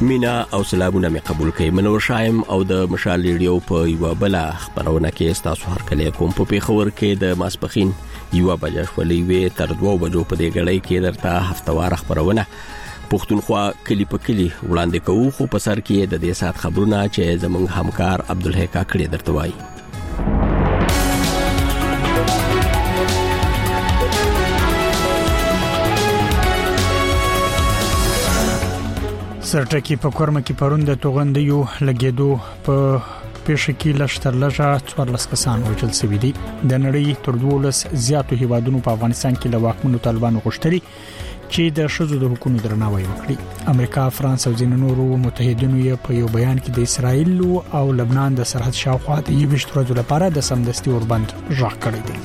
مینا او سلامونه می قبول کړئ. منور شایم او د مشال ریډیو په یو بل خبرونه کې تاسو هر کله کوم په پیښور کې د ماسپخین یو بجې شولې وې تر 2 بجو په دې غړې کې درته هفتوار خبرونه پښتونخوا کلی په کلی وړاندې کوو، خو په سر کې د دې سات خبرونه چې زمونږ همکار عبدالحق کړي درته وایي. سرټکی په کورمه کې پروند توغندیو لګیدو په پیښه کې لشتر لږه 14 کسان وژل شوي دي. د نړۍ تر 12 زیاتو هیوادونو په افغانستان کې د واکمنو طالبانو غوښتنې چې د شذو د حقوقو درناوی وکړي. امریکا، فرانس او ځینو نورو متحدینو یې په یو بیان کې د اسرایل او لبنان د سرحد شاوخوا د 20 ورځې لپاره د سمدستي اوربند ژغ کړی دی.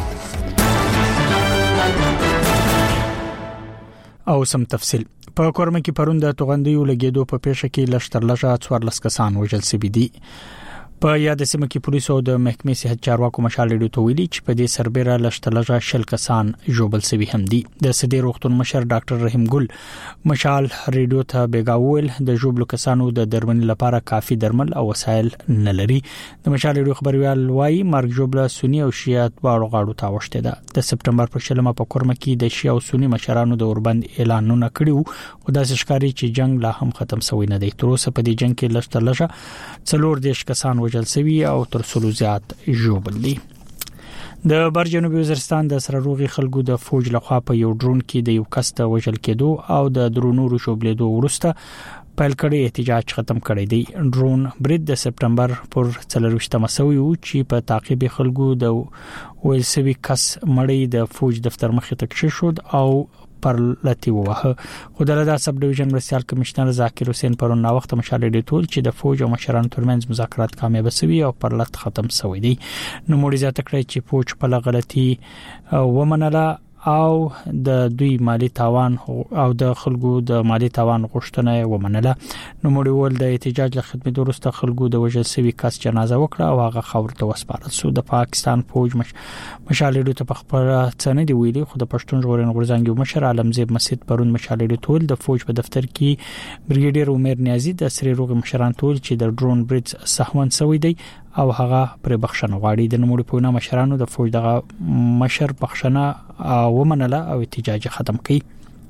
او سم تفصیل په کورمه کې پروند توغندیو لګیدو په پیښه کې لشتر لږه 14 کسان وژل شوي دي. په یاد سیمه کې پولیسو د محکمې صحت چارواکو مشال ریډیو ته ویلي چې په دې سربېره لشتر لږه 10 کسان ژوبل شوي هم دي. د سدي روغتون مشر ډاکټر رحیم ګل مشال ریډیو ته بیګاول د ژوبل کسانو د درملنې لپاره کافي درمل او وسایل نه لري. د مشال ریډیو خبريال وايي مرګ ژوبل سنی او شیعه دواړو غاړو ته وشته ده. د سپټمبر په شلمه په کورمه کې د شیعه او سنی مشرانو د اوربند اعلانونه کړیو، خو داسې ښکاري چې جنگ لا هم ختم شوی نه دی. تر اوسه په دې جنگ کې لشتر لږه 14 کسان وژل شوي او تر څلو زیات ژوبل دي. د بر جنوبي وزیرستان د سرروغي خلکو د فوج لخوا په یو ډرون کې د یو کس د وژل کېدو او د درونو شوبلېدو وروسته پیل کړي احتجاج ختم کړي دی. ډرون برید د سپټمبر پر 24 مسوي چې په تعقیب خلکو د ویلسوي کس مړی د فوج دفتر مخې ته کښې شو او پر لتی وه. خدای د سب ډیویژن مرستيال کمشنر ذاکر حسین پرون نا وخت مشال دی ټول چې د فوج او مشرانو ترمنځ مذاکرات کامیاب شوي او پر لت ختم شوي دي. نو موري ذات کړی چې فوج په غلطي ومنله او د دوی مالی تاوان او د خلکو د مالی تاوان غوښتنه ومنله. نو موري ول د احتجاج له خدمت ورسته خلکو د وژل شوي کس جنازه وکړه او هغه خاور ته وسپارل شو. د پاکستان فوج مشالېدو ته په خبره څنګه دی ویلي، خو د پښتون ژغورنې غورځنګ مشر عالمزیب مسجد پرون مشالېدو ټول د فوج په دفتر کې بریګیډیر عمر نیازی د سری روغ مشران ټول چې د ډرون برید سهون شوی دی او هغه پر بخښنه غواړي. د نوموړي په نامه مشرانو د فوج دغه مشر بخښنه ومنله او احتجاج ختم کړي.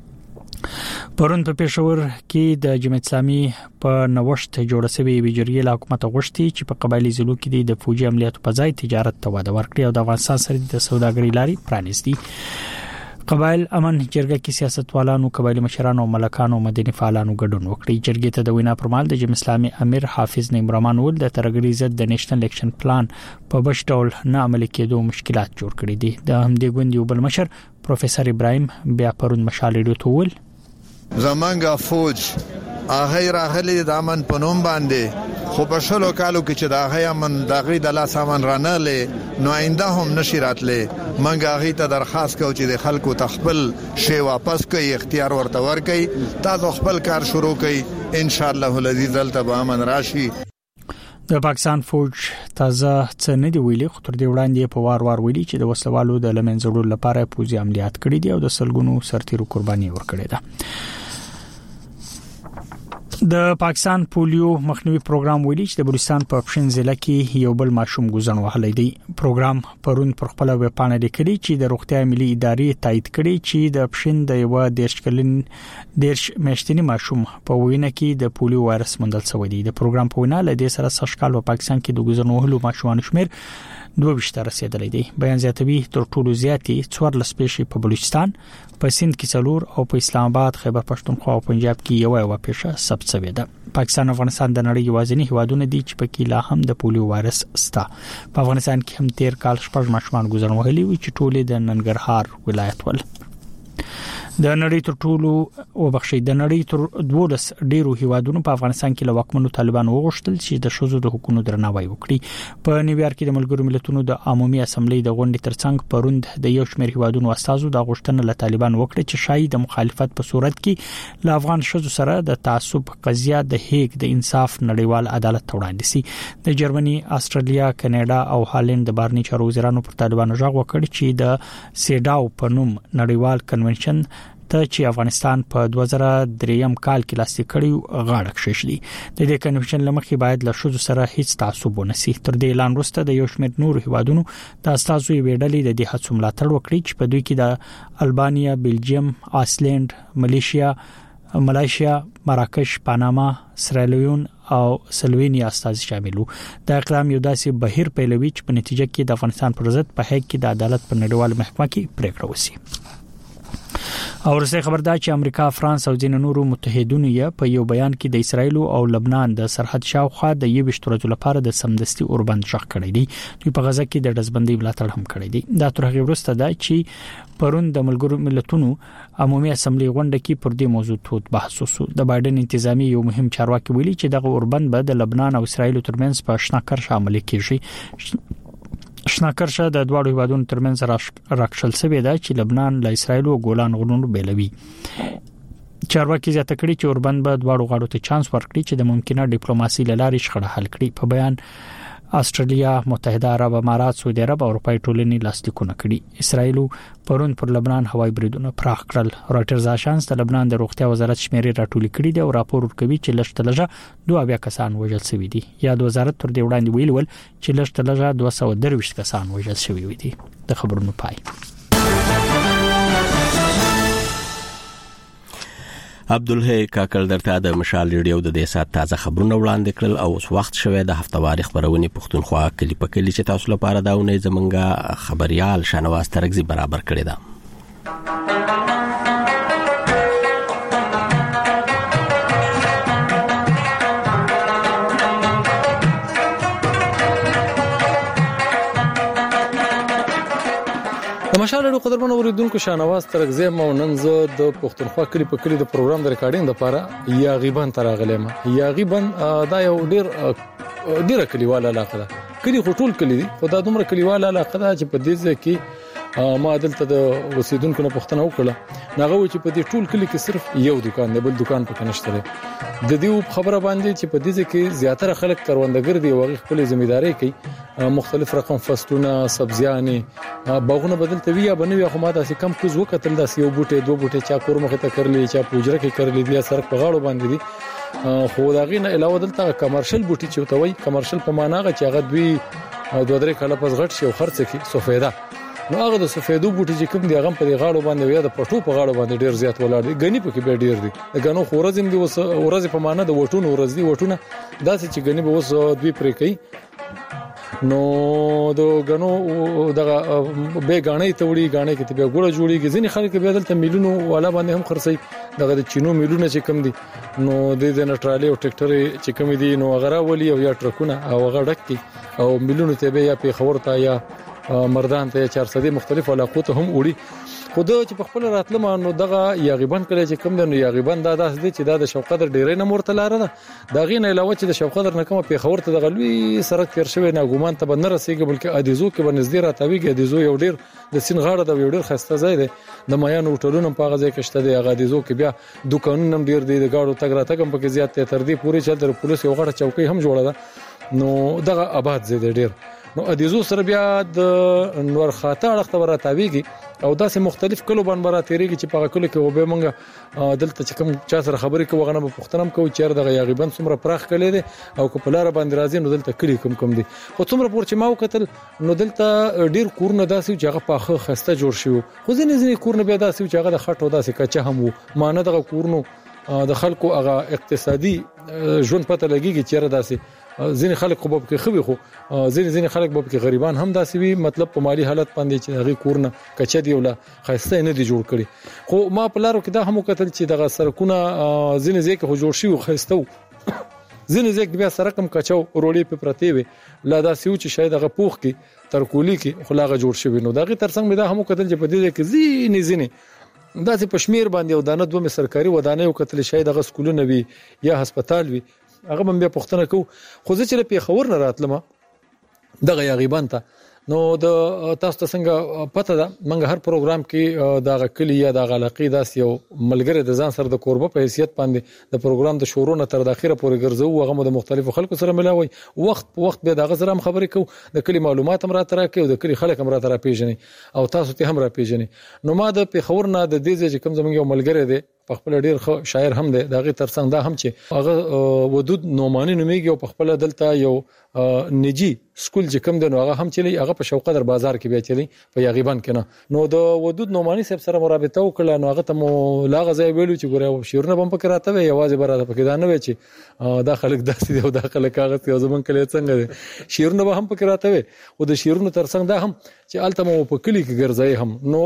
پرون په پېښور کې د جمعیت اسلامي په نوښت جوړ شوی ویجرګي له حکومت غوښتي چې په قبایلی ضلعو کې د فوجي عملیاتو په ځای تجارت ته وده ورکړي او د افغانستان سره د سوداګرۍ لارې پرانیستي. قبایل امن جرګه کې سیاستوالانو، قبایلی مشرانو او ملکانو او مدني فعالانو ګډون وکړي. جرګې ته د وینا پرمال د جمعیت اسلامي امیر حافظ نعیم رحمان ول د ترګری ضد د نېشنل اکشن پلان په بش ډول نه عملي کېدو مشکلات جوړ کړي دي. د همدې ګوند یو بل مشر پروفیسور ابراهیم بیا پرون مشال ریډیو ته ول زمانګه فوج هغه راغلي د امن پنوم باندې، خو په شلو کالو کې چې د هغه امن دغه د لا سامان رانهله نو آینده هم نشی راتله. منګه هغه ته درخواست کوم چې د خلکو تخپل شی واپس کوي، اختیار ورته ورکړي، تاسو خپل کار شروع کړئ، ان شاء الله العزیز دلته به امن راشي. د پاکستان فوج تازه څه نه دی ویلي، خو تر دې وړاندې په وار ویلي چې د وسلوالو د لمنځړو لپاره پوځي عملیات کړي دي او د سلګونو سرتیرو قرباني ورکړي ده. د پاکستان پولیو مخنیوي پروګرام ویلي چې د بلوچستان په پښین ضلع کې یو بل ماشوم ګوزن وهلی دی. پروګرام پرون پر خپل ویب پاڼه لیکلي چې د روغتیا ملي ادارې تایید کړي چې د پښین د یو 10 میاشتنی ماشوم په وینه کې د پولیو وایرس موندل شوی دی. د پروګرام په وینا له دې سره سږکال په پاکستان کې د ګوزن وهلو ماشومان شمیر 22 رسیدلی دی. بیان زیاتوي تر ټولو زیاتې 14 پیښې په بلوچستان، په سند کې 4 او په اسلام آباد، خیبر پښتونخوا او پنجاب کې یو پیښه ثبت شوې ده. پاکستان او افغانستان د نړۍ یوازینی هیوادونه دي چې پکې لا هم د پولیو وایرس شته. په افغانستان کې هم 13 کال 6 ماشومان ګوزن وهلي وي چې ټول د ننګرهار ولایت ول. د نړۍ تر 12 ډیرو هیوادونو په افغانستان کې له واکمنو طالبانو وغوښتل چې د شذو د حقوقو درناوی وکړي. په نیویارک کې د ملګرو ملتونو د عمومي اسمبلی د غونډې ترڅنګ پروند د یو شمېر هیوادونو استازو د غوښتنه له طالبان وکړي چې شاید د مخالفت په صورت کې له افغان شذو سره د تعصب قضیه د هیګ د انصاف نړیوال عدالت وړاندې شي. د جرمني، استرالیا، کاناډا او هالند د بارني چارو وزیرانو پر طالبانو ژغ وکړ چې د سیډاو په نوم نړیوال کنونشن ته چې افغانستان په 2003 کال کې لاسلیک کړی غاړه کشیدي. د دې کنوانسیون لمخې باید له شذ سره هیڅ تعصب ونسی. تر دې اعلان وروسته د یو شمېر نور هیوادونو د استازو ویډلې د دې هڅو ملاتړ وکړي چې په دوی کې د البانیا، بلجیم، آیسلند، ملایشیا، مراکش، پاناما، سیرالیون او سلوینیا استازي شامل وو. د اقدام یو داسې بهیر پیلوي چې په نتیجه کې د افغانستان پر ضد په هغه کې د عدالت په نړیوال محکمه کې پریکړه وشي. او ورسې خبر ده چې امریکا، فرانس او ځینې نورو متحدونو یې په یو بیان کې د اسرایل او لبنان د سرحد شاوخوا د 21 ورځې لپاره د سمدستي اوربند شخ کړی دی. دوی په غزا کې د دزبندۍ ملاتړ هم کړی دی. دا تر هغه وروسته ده چې پرون د ملګرو ملتونو عمومي اسمبلی غونډه کې پر دې موضوع تود بحث وشو. د بایدن انتظامی یو مهم چارواکي ویلي چې دغه اوربند به د لبنان او اسرایل ترمنځ په شناکر شامل کیږي. شناکرشه د دوه هیوادونو ترمنځ راکشل شوی دی چې لبنان له اسرایل او ګولان غرونو بیلوي. چارواکي زیاته کړي چې اوربند به دواړو غاړو ته چانس ورکړي چې د ممکنه ډیپلوماسي لارې شخړه حل کړي. په بیان استرالیا، متحده عرب امارات، سعودي عرب او اروپای ټولنې لاسلیکونه کړي. اسرایل پرون پر لبنان هوایي بریدونه پراخ کړل. راټرز آژانس د لبنان د روغتیا وزارت شمیرې راټولې کړي دي او راپور ورکوي چې لږ 200 کسان وژل شوي دي. یا د وزارت تر دې وړاندې ویل چې لږ 223 کسان وژل شوي دي. د خبرونو پای. عبدالحی کاکل درته د مشال ریډیو د دې سات تازه خبرونه وړاندې کړل او اوس وخت شوه د هفتواري خبرونه پښتونخوا کلی په کلی چې تاسو لپاره داونه زمونږه خبريال شنواز ترغزي برابر کړی دا. مشاله قدرمن اوریدونکو شانواز ترغزی مو نن زه د پښتونخوا کلی په کلی د پروګرام د ریکارډینګ لپاره یا غیبن تراغلم. یا غیبن دا یو ډیر کلیواله علاقه ده. کلی خټول کلی دي خو دا دومره کلیواله علاقه ده چې په دې ځکه ما دلته د وسیدونکو نه پښتنه وکړه ناغه چې په دې ټول کلی کې صرف یو دکان دی، بل دکان پکې نشته دی. د دې خبره باندې چې په دې ځکه زیاتره خلک کروندګر دي او خپل ځمېداري کوي. مختلف رقم فصلونه، سبزیانې، باغونه بدلته وی یا بنوي خو ما داسې کم کوز وکتل داسې یو بوټي دوه بوټي چا کور مخه ته کړلې، چا پوجره کې کړلې، بیا سرک په غاړو باندې دي. خو دا غینه علاوه دلته کمرشل بوټي چې وتوي، کمرشل په معنا غ چې هغه دوی 2-3 کاله پس غټ شي او خرڅ کی سفیدا. نو هغه د سفیدو بوټي چې کوم دی هغه په غاړو باندې یا د پټو په غاړو باندې ډیر زیات ولاړ دي. غنی په کې به ډیر دي. غنو خورزم دی وس ورځ په معنا د وټونو ورځ دي وټونه داسې چې غنی به وس دوی پرې کوي. نو د غنو دغه به غاڼې توړي غاڼې کې ته به ګوړه جوړيږي. ځینې خلک به دلته میلیونو والا باندې هم خرڅي. دغه د چینو میلیونه چې کم دي نو د نټرالي او ټریکټر چې کم دي نو غره ولي او یا ټرکونه او غړک کی او میلیونو ته به یا په خبرته یا مردان ته 400 مختلف علاقو ته هم وړي. خو د چې په خپل راتلم نو دغه یاغیبن کړي چې کم د یاغیبن دا داس دي چې دا د شوقدر ډیرې نه مرته لار ده. دا غینه علاوه چې د شوقدر نه کوم په خبرته د غلوي سرک تیر شوی نه ګومان ته بنر رسیږي بلکې ادیزو کې بنزدي راتويږي. ادیزو یو ډیر د سین غاړه د یو ډیر خسته ځای دی. د میان هوټلونو په غځای کې شته دی. هغه ادیزو کې بیا دکانونه هم ډیر دي. د گاډو تګ راتګ هم پکې زیات تر دې پوری چې د پولیس یو غړ چوکۍ هم جوړه ده. نو دغه آباد زیاده ډیر. نو ادیزو سره بیا د نور خاطه اړخته وراتويږي او داسې مختلف کلو باندې براتېږي چې په کلو کې وبې مونږ دلته چې کوم چا سره خبرې کوي غنه په پښتنم کوي چې دغه یاغیبن څومره پراخ کړي دي او په لار باندې راځي نو دلته کلی کوم دي. خو څومره پور چې ما وکتل نو دلته ډیر کورونه داسې چې هغه په خسته جوړ شي. خو ځینې کورونه بیا داسې چې هغه د خټو داسې کچه هم وو. مانه دغه کورونو د خلکو هغه اقتصادي ژوند پته لګيږي چې را داسې ځینې خلک خو په خوي خو ځینې خلک په غریبان هم داسې وي. مطلب په مالی حالت باندې چې هغه کورونه کچه دی ولا خاصه نه دی جوړ کړي. خو ما په لارو کې دا هم وکتل چې دغه سرکونه ځینې ځکه خو جوړ شي خاصه ځینې ځکه بیا سرکم کچاو وروړي په پرتی وي لا دا سيو چې شاید هغه پوخ کې ترکولی کې خلاغه جوړ شوی. نو دغه ترڅنګ مې دا هم وکتل چې په دې کې ځینې داسې پښمیر باندې او دانه دوه سرکاري ودانې وکتل شاید هغه سکولونه وي یا هسپتال وي. هغه هم بیا پښتنه کو. خو ځکه چې په خبر نه راتلم دغه یاغیبان ته نو د تاسو ته څنګه پته ده منګه هر پروګرام کې د غکلی یا د غلقی داس یو ملګری د ځان سره د کوربه په حیثیت باندې د پروګرام د شروع نه تر د اخیره پورې ګرځو هغه د مختلفو خلکو سره ملاوي وخت به د غزر هم خبرې کو د کلی معلومات هم را ترکه او د کلی خلک هم را تر پیژني او تاسو ته هم را پیژني نو ما د پیښور نه د دې چې کوم زمونږ یو ملګری دی په خپل ډیر شاعر هم دی دغه ترڅنګ دا هم چې هغه ودود نومانی نوميږي او په خپل دلته یو نجی سکول چې کوم دی نو هغه هم چلی هغه په شوق در بازار کې بیا چلی په یغیبان کې نه نو د ودود نومانی صاحب سره مرابطه وکړه نو هغه ته لاغه ځای ویلو چې ګوره شیرونه هم پکې راته وي یوازې براته پکې دا نه وي چې دا خلک داسې دی او دا خلک هغه ته زمون کله څنګه دي شیرونه هم پکې راته وي او د شیرونو ترڅنګ دا هم چې الته مو په کلی کې ګرځي هم نو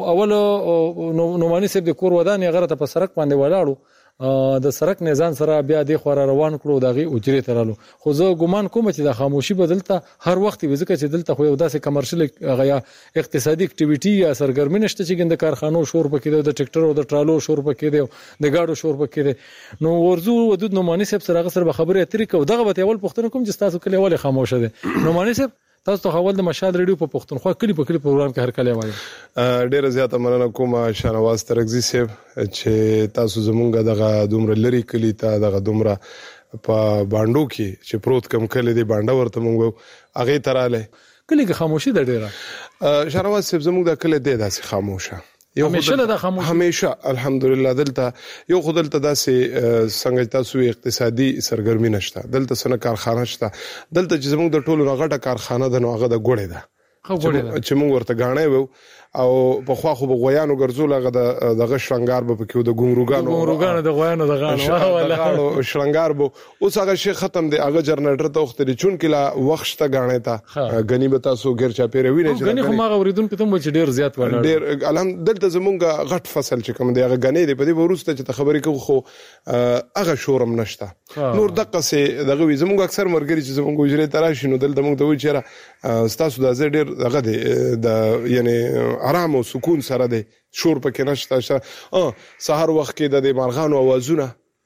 اول نومانی صاحب د کور ودان یې غره ته په سرک باندې ولاړو د سرک نزان سره بیا د خور روان کړو دغه اجري ترالو خو زه ګومان کوم چې د خاموشي بدلته هر وخت وځکه چې دلته خو یو داسې کمرشل غیا اقتصادي اکټیویټي یا سرګرمي نشته چې د کارخانو شور پکې د ټریکټر او د ټرالو شور پکې دی د گاډو شور پکې دی نو ورزو ودود نومانی صاحب سره سره خبرې اترې کو دغه به اول پښتنه کوم چې تاسو کله ولې خاموشه دي نومانی صاحب تاسو ته حواله د مشال ریډیو په پښتونخوا کلی په کلی پروګرام کې هر کله وایي ډیره زیاته مننه کوم شاهنواز ترغزي صاحب چې تاسو زمونږ دغه دومره لري کلی ته دغه دومره په باندو کې چې پروت کم کلی دی باندې ورته مونږ هغه تراله کلی کې خاموشي ده ډیره شاهنواز صاحب زمونږ د کلی دی داسې خاموشه همیشه د خاموشي همیشه الحمدلله دلته یو خدلته داسې څنګه تاسو اقتصادي سرګرمي نشته دلته سن کارخانه شته دلته چې زموږ د ټولو غټه کارخانه ده نو هغه د ګوړې ده چې موږ ورته غاڼې وو او په خوا خو بغویانو ګرځول هغه د شلنګار به پکې د ګونګروګانو د غویانو د غاڼو شلنګار به اوس هغه شی ختم دی هغه جنریټر ته وختري چون کله وخت ته غاڼې ته غنی به تاسو ګر چا پیروي نه غنی خو ما اوریدون په تم چې ډیر زیات ونه ډیر الحمد دلته زمونږ غټ فصل چې کوم دی هغه غنی دی په دې ورسته چې خبرې کوو خو هغه شورم نشته نور دغه سي دغه زمونږ اکثر مرګري چې زمونږ وجري تراشي نو دلته موږ ته وی چیرې تاسو د ډیر دغه دی د یعنی آرام او سکون سره دی شور پکې نشته سحر وخت کې د مارغانو اوازونه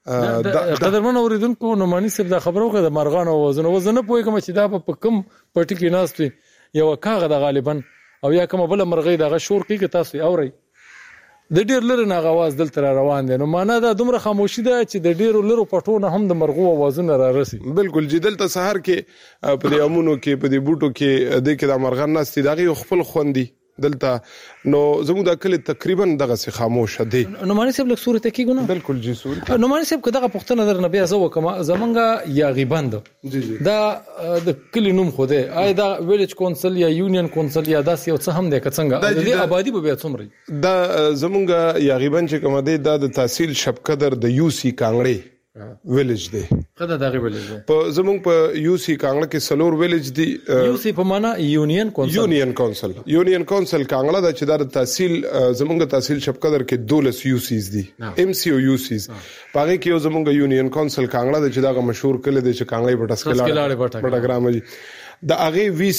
قدرمن اوریدونکو نومانی صاحب دا خبرو کې د مارغانو اوازونه وزنه پوي کوم چې دا په کم پټی کې ناستي یو کاغه د غالبا او یا کوم بل مرغۍ دغه شور کې تاسو اوري د ډیر لره نه غواز دلته روان دي نو معنا دا دومره خاموشي ده چې د ډیرو لرو پټونه هم د مرغو اوازونه را رسي بالکل جدل ته سحر کې په دې امونو کې په دې بوټو کې د کې د مرغان ناستي دغه خپل خوندي دلته نو زموږ د کلی تقریبا دغه سي خاموشه دي نومانی صاحب لک صورت کې ګونه بالکل جی صورت نومانی صاحب کداغه پښتنه در نبي ازو کما زمونږه یا غیبند جی دا د کلی نوم خو دی آی دا ویلیج کونسل یا یونین کونسل یا داس یو څه هم دی کڅنګ د آبادی به څومره دا زمونږه یا غیبند چې کوم دی د تحصیل شپقدر د یو سی کانګړي ویلیج دی کدا دغه ویلیج دی په زمونږ په یو سی کانګړه کې سلور ویلیج دی یو سی په معنا یونین کونسل کانګړه د چې د تحصیل زمونږ تحصیل شپقدر کې 12 یو سیز دي ام سی او یو سیز پاره کې زمونږ یونین کونسل کانګړه د چې دا مشهور کله د چې کانګړې پټسکلاړه پټګرام دی د هغه وی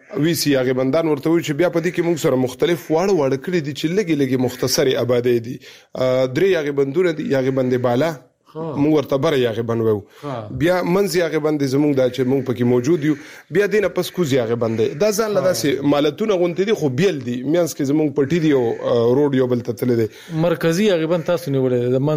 سی هغه بندان ورته وي چې بیا په دې کې موږ سره مختلف واړه کړي دي چې لګي مختصری آبادی دي درې هغه بندونه دي هغه بندې بالا موږ ورته بره یاغه بنوو بیا منځ یاغه باندې زموږ د چې موږ پکې موجود یو بیا دینه پس کوز یاغه باندې دا ځان لدا سي مالتونه غونټې دي خو بیل دي میانس کې زموږ پټی دی او روډ یو بل تتل دي مرکزی یاغه باندې تاسو نیولې د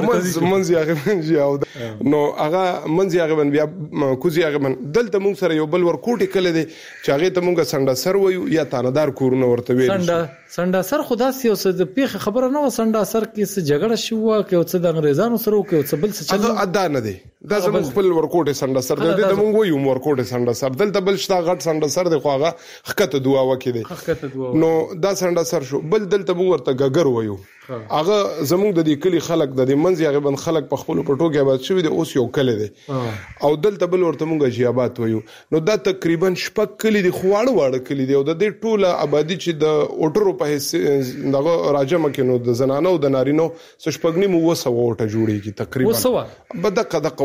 منځ یاغه باندې او نو هغه منځ یاغه باندې بیا کوز یاغه باندې دلته موږ سره یو بل ور کوټی کله دي چې هغه ته موږ سنډا سر وایو یا تاندار کورونه ورته ویل سنډا سر خدا سي او څه د پیخ خبره نه و سنډا سر کې څه جګړه شو کې او څه د انګريزانو سره او کې څه بل څه چل ادا نه دی دا زموږ خپل ورکوټه سنډا سر دی د مونږ یو ورکوټه سنډا سر دلته بل شتا غټ سنډا سر دی خو هغه حقیقت دعا وکړي نو دا سنډا سر شو بل دلته مونږ ورته ګګر وایو هغه زموږ د دې کلی خلک د دې منځ هغه بن خلک په خپل پټوګه آباد شوی دی اوس یو کلی دی او دلته بل ورته مونږ جیابات وایو نو دا تقریبا شپږ کلی دی خواړه کلی دی او د دې ټوله آبادی چې د اوټرو په هیڅ دغه راجمه کې نو د زنانو د نارینو شپږنی مو وسو اوټه جوړیږي تقریبا وسو بدقه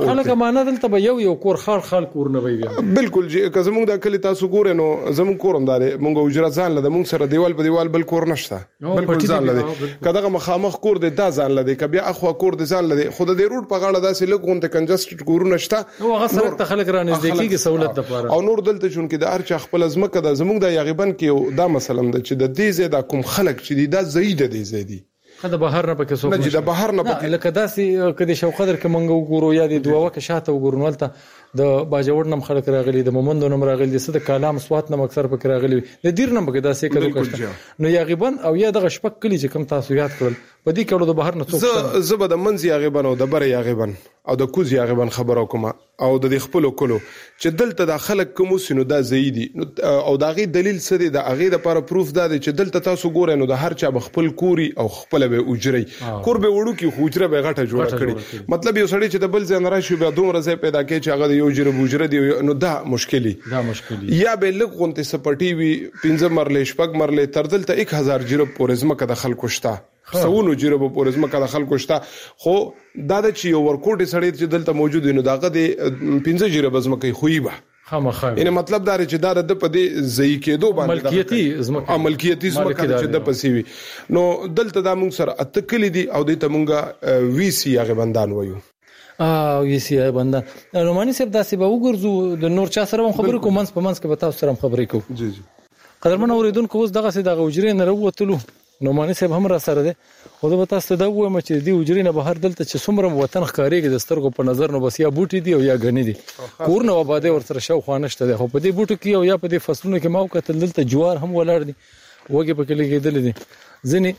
خلک معنا دلته به یو کور خال کور نه وي. بالکل جی که زمونږ د کلی تاسو ګورئ نو زمونږ کورم دار مونږ اجره ځان لده مونږ سره دیوال په دیوال بل کور نشته بالکل ځان لده کداغه مخامخ کور دی دا ځان لده ک بیا اخوا کور دی ځان لده خود د روډ په غاړه داسې لګون ته کنجسټډ کور نشته او هغه سره ته خلک را نږدې کیږي سہولت لپاره او نور دلته چون کې د ارچ خپل ازمکه د زمونږ د یغیبن کې دا مثلا د چې د دې زیاده کوم خلک چې دا زید دي زیدي خدای بهر نه پکې څوک نه د بهر نه پکې لکه داسې کدي شو قدر کې منګو ګورو یا د دوه وکه شاته وګورنولته د باجوړ نم خلک راغلي د مومندو نم راغلي د صد کلام سوات نم اکثر پکې راغلي د دیر نم پکې داسې کړو نو یغیبن او یا د شپک کلی چې کم تاسو یاد کړل په دې کې د بهر نه څوک زبد منځ یغیبن او د بر یغیبن او د کوز یغیبن خبرو کوم او د خپل کولو چې دلته د خلک کوم سينو دا زیدي او دا غي دلیل څه دی د اغه لپاره پروف دا دی چې دلته تاسو ګورئ نو د هر چا خپل کوري او خپل به اجري کور به وړو کې خوجره به غټه جوړه کړي مطلب یو سړی چې د بل ځای نه راشي به دومره ځای پیدا کوي چې هغه یو جره بوجره دی نو دا مشکلی یا به لګونته سپټي وي 15 مرلې شپږ مرلې تر دلته 1000 جره پورزمه کده خلکو شته سونو جره په پورزمه کده خلکو شته خو دا د چې یو ورکوټي سړی چې دلته موجود وي نو داغه د 15 جره بزمه کوي خوې به خامخا یعنی مطلب دا چې دا د په دې ځای کېدو باندې ملکیتی زمکه چې د پسیوي نو دلته دا موږ سره اتکلی دي او د ته مونږه وی سی هغه بندان وایو وی سی بندان نو مانی صاحب داسې به وګرځو د نور چا سره خبرې کوم منځ په منځ کې به تاسو سره خبرې کوو جی جی قدرمن اوریدونکو اوس دغه سي دغه وجرې نه وروتلو نو مانی صاحب هم را سره ده خو به تاسو ته دا وایم چې دی وجرې نه بهر دلته چې څومره وطن ښکاریږي د سترګو په نظر نو بس یا بوټي دی او یا غنی دی کور نو آباده ورسره شو خوانشته ده خو په دې بوټو کې او یا په دې فصلونو کې ماو کتل دلته جوار هم ولاړ دي وګه په کې لګیدل دي ځنی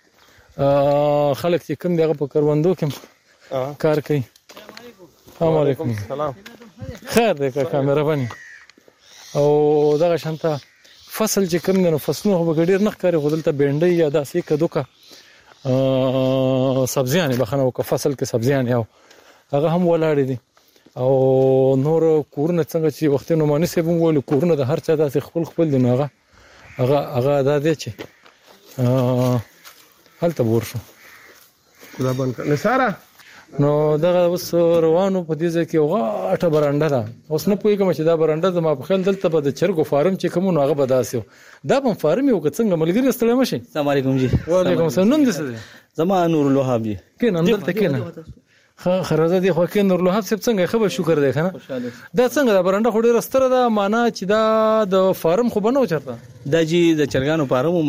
خلک چې کوم دغه په کروندو کې کار کوي السلام علیکم سلام خیر دی کا مهرباني او دغه شانته فصل چې کوم نه فصلونه به ګډیر نه ښکاري غدلته بینډي یا داسې کدو کا سبزیانه بخنه او فصل کې سبزیانه او هغه هم ولاړ دي او نور کورونه څنګه چې وخت نو مانی سه بم ول کورونه د هر چا داسې خپل دي هغه د دې چې هلته ورشو خدا باندې نثاره نو دغه اوس روانو په دې ځکه غاټه برانډه ده اوس نه پوهیږم چې دا برانډه زما په خیال دلته به د چرګو فارم چې کوم نو هغه به داسیو دا په فارم یو څنګه ملګری ستړی مشي السلام علیکم جی وعلیکم السلام نن دې زما نور الوهاب جی کین اندر ته کین خرازه دي خو کین نور الوهاب صاحب څنګه خبر شکر دی کنه دا څنګه دا برانډه خو ډیره ستره ده معنا چې دا د فارم خو بنو چرته دا جی د چرګانو فارم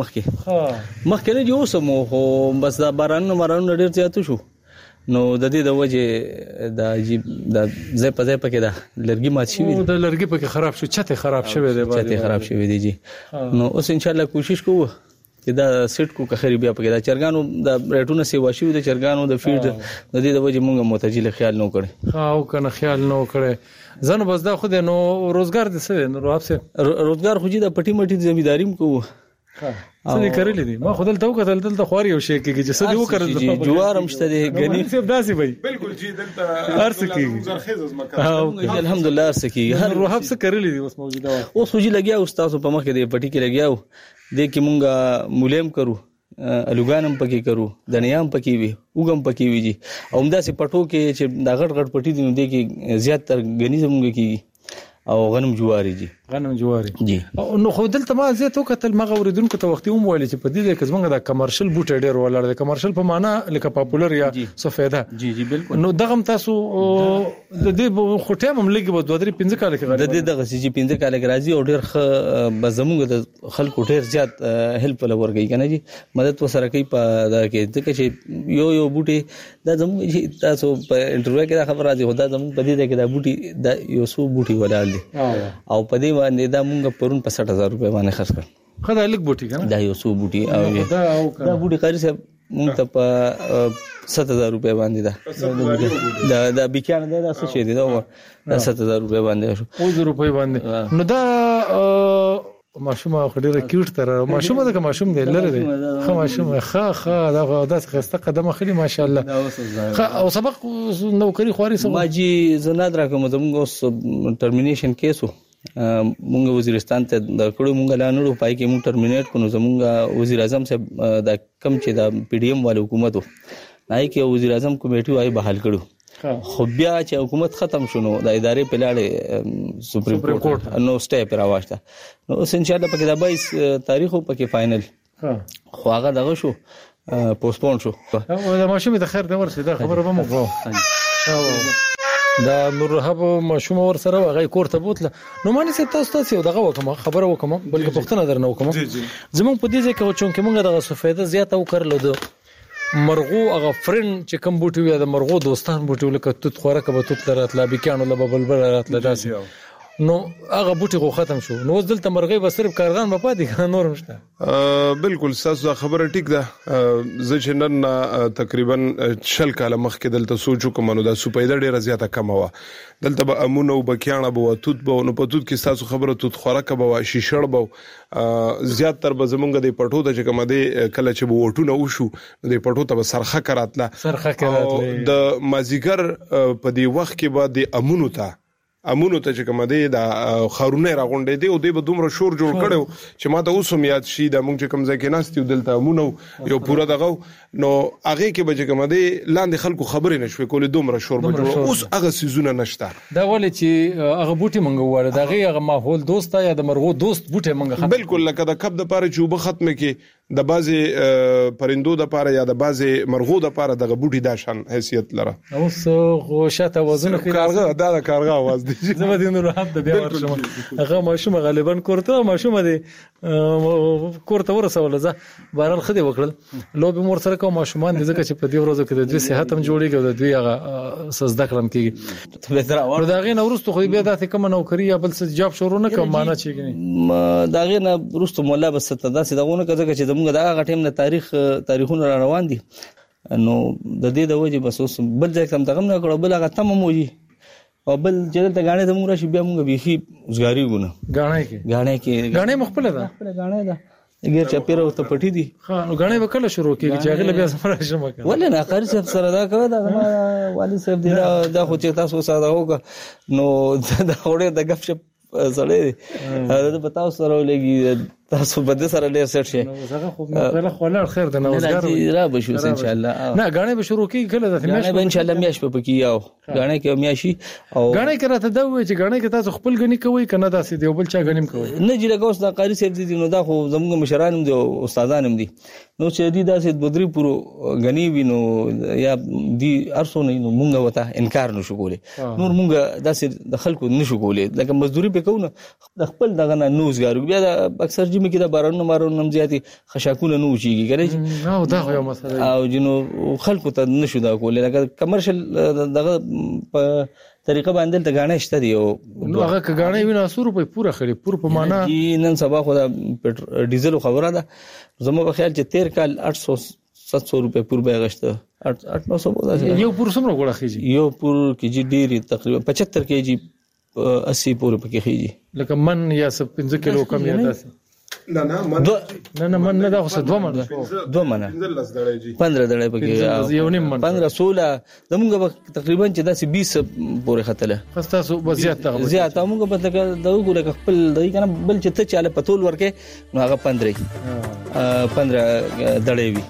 مخکې نه جو سمو خو بس دا باران ډیر زیات شو نو د دې د وجه د عجیب د زې په ځای پکې دا لرګي مات شي د لرګي پکې خراب شو چته خراب شوی دی چته خراب شوی دی جی نو اوس ان شاء الله کوشش کوو چې دا سیټ کو کخري بیا پکې دا چرګانو د ریټونه سیوا شي د چرګانو د فیډ د دې د وجه مونږه متجل خیال نو کړي او کنه خیال نو کړي زنه بس دا خو نو روزګار دي څه نو راب سه روزګار خو جی د پټي مټي ځمیداریم کوو څه کړلې دي ما خدای ته وکړل دلته خواري او شي کې چې څه دی وکړل جوار هم شته دی غنی سیب داسي وای بالکل جی دلته ارس کې الحمدلله ارس کې هر روحب څه کړلې دي اوس موجوده اوس خو جی لګیا استاد په مخ کې دی پټي کې لګیاو د کې مونږه مولیم کرو الوګانم پکې کرو دنیام پکې وي وګم پکې وي جی او همدا سي پټو کې چې دا غټ پټي دي نو د کې زیات تر غنی زمونږ کې او غنم جواری جی جی نو خو دلته ما زه تو کتل مغه اوریدونکو ته وختي هم ویل چې په دې کې زمونږ د کمرشل بوټ ډیر ولر د کمرشل په معنا لکه پاپولر یا سفیده جی بالکل نو دغه تاسو د دې خټه هم لګي په 2-3 کال کې د دې دغه سي 15 کال کې راځي او ډیر بزمونږ د خلکو ډیر زیات هیلپ لور کوي کنه جی مدد وسره کوي په دا کې ځکه چې یو بوټي دا زموږ تاسو په انټرویو کې دا خبر راځي هدا زموږ په دې کې دا بوټي دا یو سو بوټي ولر او په دې باندې دا مونږ پرون په 60000 روپے باندې خرڅ کړ خدای لیک بوټي کنه دا یو سو بوټي او دا بوټي قاری صاحب مونږ ته په 7000 روپے باندې دا بکیان دا څه شي دی دا 7000 روپے باندې شو 1000 روپے باندې نو دا ماشومه خډيره کیوټ تر ماشومه دا ماشوم دی لره دی خو ماشومه خا دا خسته قدمه خلی ماشاءالله او سبق نوکری خواري سم ما جی زناد راکوم زموږ ټرمینیشن کیسو مونږ وزیرستان ته د کړو مونږ لانو پای کې مونږ ټرمینیټ کونو زموږ وزیر اعظم صاحب دا کم چې دا پی ډی ایم والو حکومت نای کې وزیر اعظم کمیټي وايي بحال کړو خو بیا چې حکومت ختم شونه د ادارې په لاړې سپریم کورټ نو سټې پر راوښته نو ان شاء الله پکې د 22 تاریخ پکې فائنل خو هغه دغه شو پوسټپون شو دا ماشوم د خیر د ورسې دا خبره به مو دا نور رهب ماشوم ور سره هغه کوړه بوتله نو مانی سي تاسو دغه وکم خبره وکم بلکې پښتنه درنه وکم زمون په دې ځکه چې موږ دغه سفیده زیاته وکړل د مرغو هغه فرند چې کم بوټي وي د مرغو دوستان بوټي لکه توت خوراک به توت راتله بکانو له بلبل راتله داسې نو هغه بوټي خو ختم شو نو دلته مرغۍ به صرف کارغان به پاتې نور نشته بالکل تاسو خبره ټیک ده زه چې نن تقریبا شل کاله مخکې دلته سوچو کوم نو د سپیده ډیره زیاته کم و دلته به امونه او بکیانه به توت به نو په توت کې تاسو خبره توت خوراک به شیشړ به زیات تر به زمونږ د پټو ته چې کوم دی کله چې وټونه وشو د پټو ته سرخه کراتله د مازیګر په دی وخت کې به د امونو ته چې کوم دی د خارونه راغونډې دی او د به دومره شور جوړ کړو چې ما ته اوس هم یاد شي د مونږ چې کوم ځای کې ناستیو دلته امونو یو پورا دغه نو هغه کې به چې کوم دی لاندې خلکو خبرې نشوي کولې دومره شور به جوړ اوس هغه سيزونه نشته دا ولې چې هغه بوټي مونږ وره دغه هغه ماحول دوست یا د مرغو دوست بوټي مونږ بالکل لکه د کب د پاره چې وب ختمه کې د بازي پرندو د پاره یا د بازي مرغو د پاره دغه بوټي د شان حیثیت لره اوس غوښه توازن کارغه د کارغه आवाज دي زما د نور حد بیا ورشم هغه ماشوم غالبا کوړته ماشوم دی کوړته ورسول زه بارل خدي وکړل لو به مور سره کوم ماشومان دي ځکه چې په دې ورځو کې د دوی صحت هم جوړیږي او د دوی هغه سزده کړم کیږي دا غي نو ورستو خو بیا داسې کوم نوکری یا بل څه جاب شروع نه کوم معنا چی دا غي نه ورستو مولا بس ته داسې دغونه کړه چې زموږ دغه ټیم نه تاریخونه روان دي نو د دې د وجه بس اوس بل ځای کوم دغه نه کړو بل هغه تم موجي او بل چې ته غاڼه زموږ راشي بیا موږ بيخي وزګاری ګونه غاڼه مخبل ده غاڼه ده اگر چې پیرو ته پټی دي ها غاڼه وکړه شروع کیږي چې هغه بیا سره شمه کړه ولې نه قاری صاحب سره دا کوي دا والي صاحب دی دا خو چې تاسو سره هوګه نو دا وړه د غف شپ سره دا پتاو سره لګي تاسو بده سره ډیر سټ شي نو زغه خو په خپل خیر د نوزګار را بشو ان شاء الله نه غاڼه به شروع کیږي کله د میاش به ان شاء الله میاش په پکی یاو غاڼه کې میاشي او غاڼه کې راته دا وای چې غاڼه کې تاسو خپل غنی کوي کنه داسې دی بل چا غنیم کوي نه جره کوس دا قاری صاحب دي نو دا خو زموږ مشران دي استادان هم دي نو چې دي داسې بدري پورو غنی وینو یا دي ارسو نه نو مونږ وته انکار نشو کولای نور مونږ داسې د خلکو نشو کولای لکه مزدوري به کوو د خپل دغه نوزګارو بیا اکثر جمع کې دا بارونو مارونو نم زیاتي خشاکونه نو چیږي ګره او دا یو مسله او جنو خلکو ته نشو دا کولای لکه کمرشل دغه په طریقه باندې ته غاڼه شته دی او هغه غاڼه ویني 100 روپے پوره خري پور په معنا نن سبا خو دا ډیزل خبره ده زموږ په خیال چې 13 کال 800-700 روپے پور به غشته 800 یو پور سمره غوړه خيږي یو پور کې جی ډيري تقریبا 75 کېجی 80 پور پکې خيږي لکه من یا 15 کیلو کم یا 10 نه من نه دا خو 2 من 15 دړې پکې یو نیم من 15 16 زموږ تقریبا چې داسې 20 پورې خطله خاصه وضعیت زیات موږ په دغه ګوره خپل دای کنه بل چې ته چاله پتول ورکه نو هغه 15 دړې وي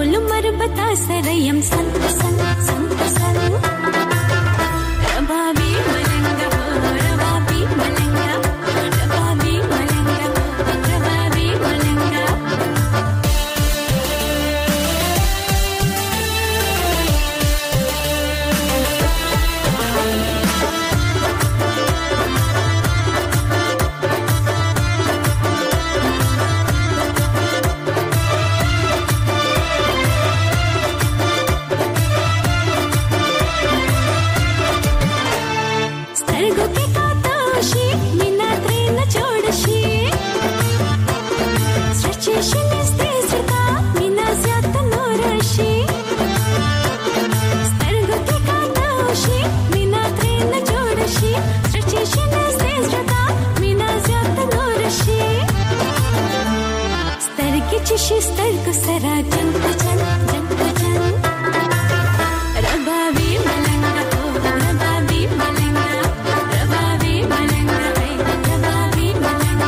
बता सरयम सन सन सन सन रबाबी شستر کو سرا جنگ جنگ جنگ ربابی ملنگا ربابی ملنگا ربابی ملنگا ربابی ملنگا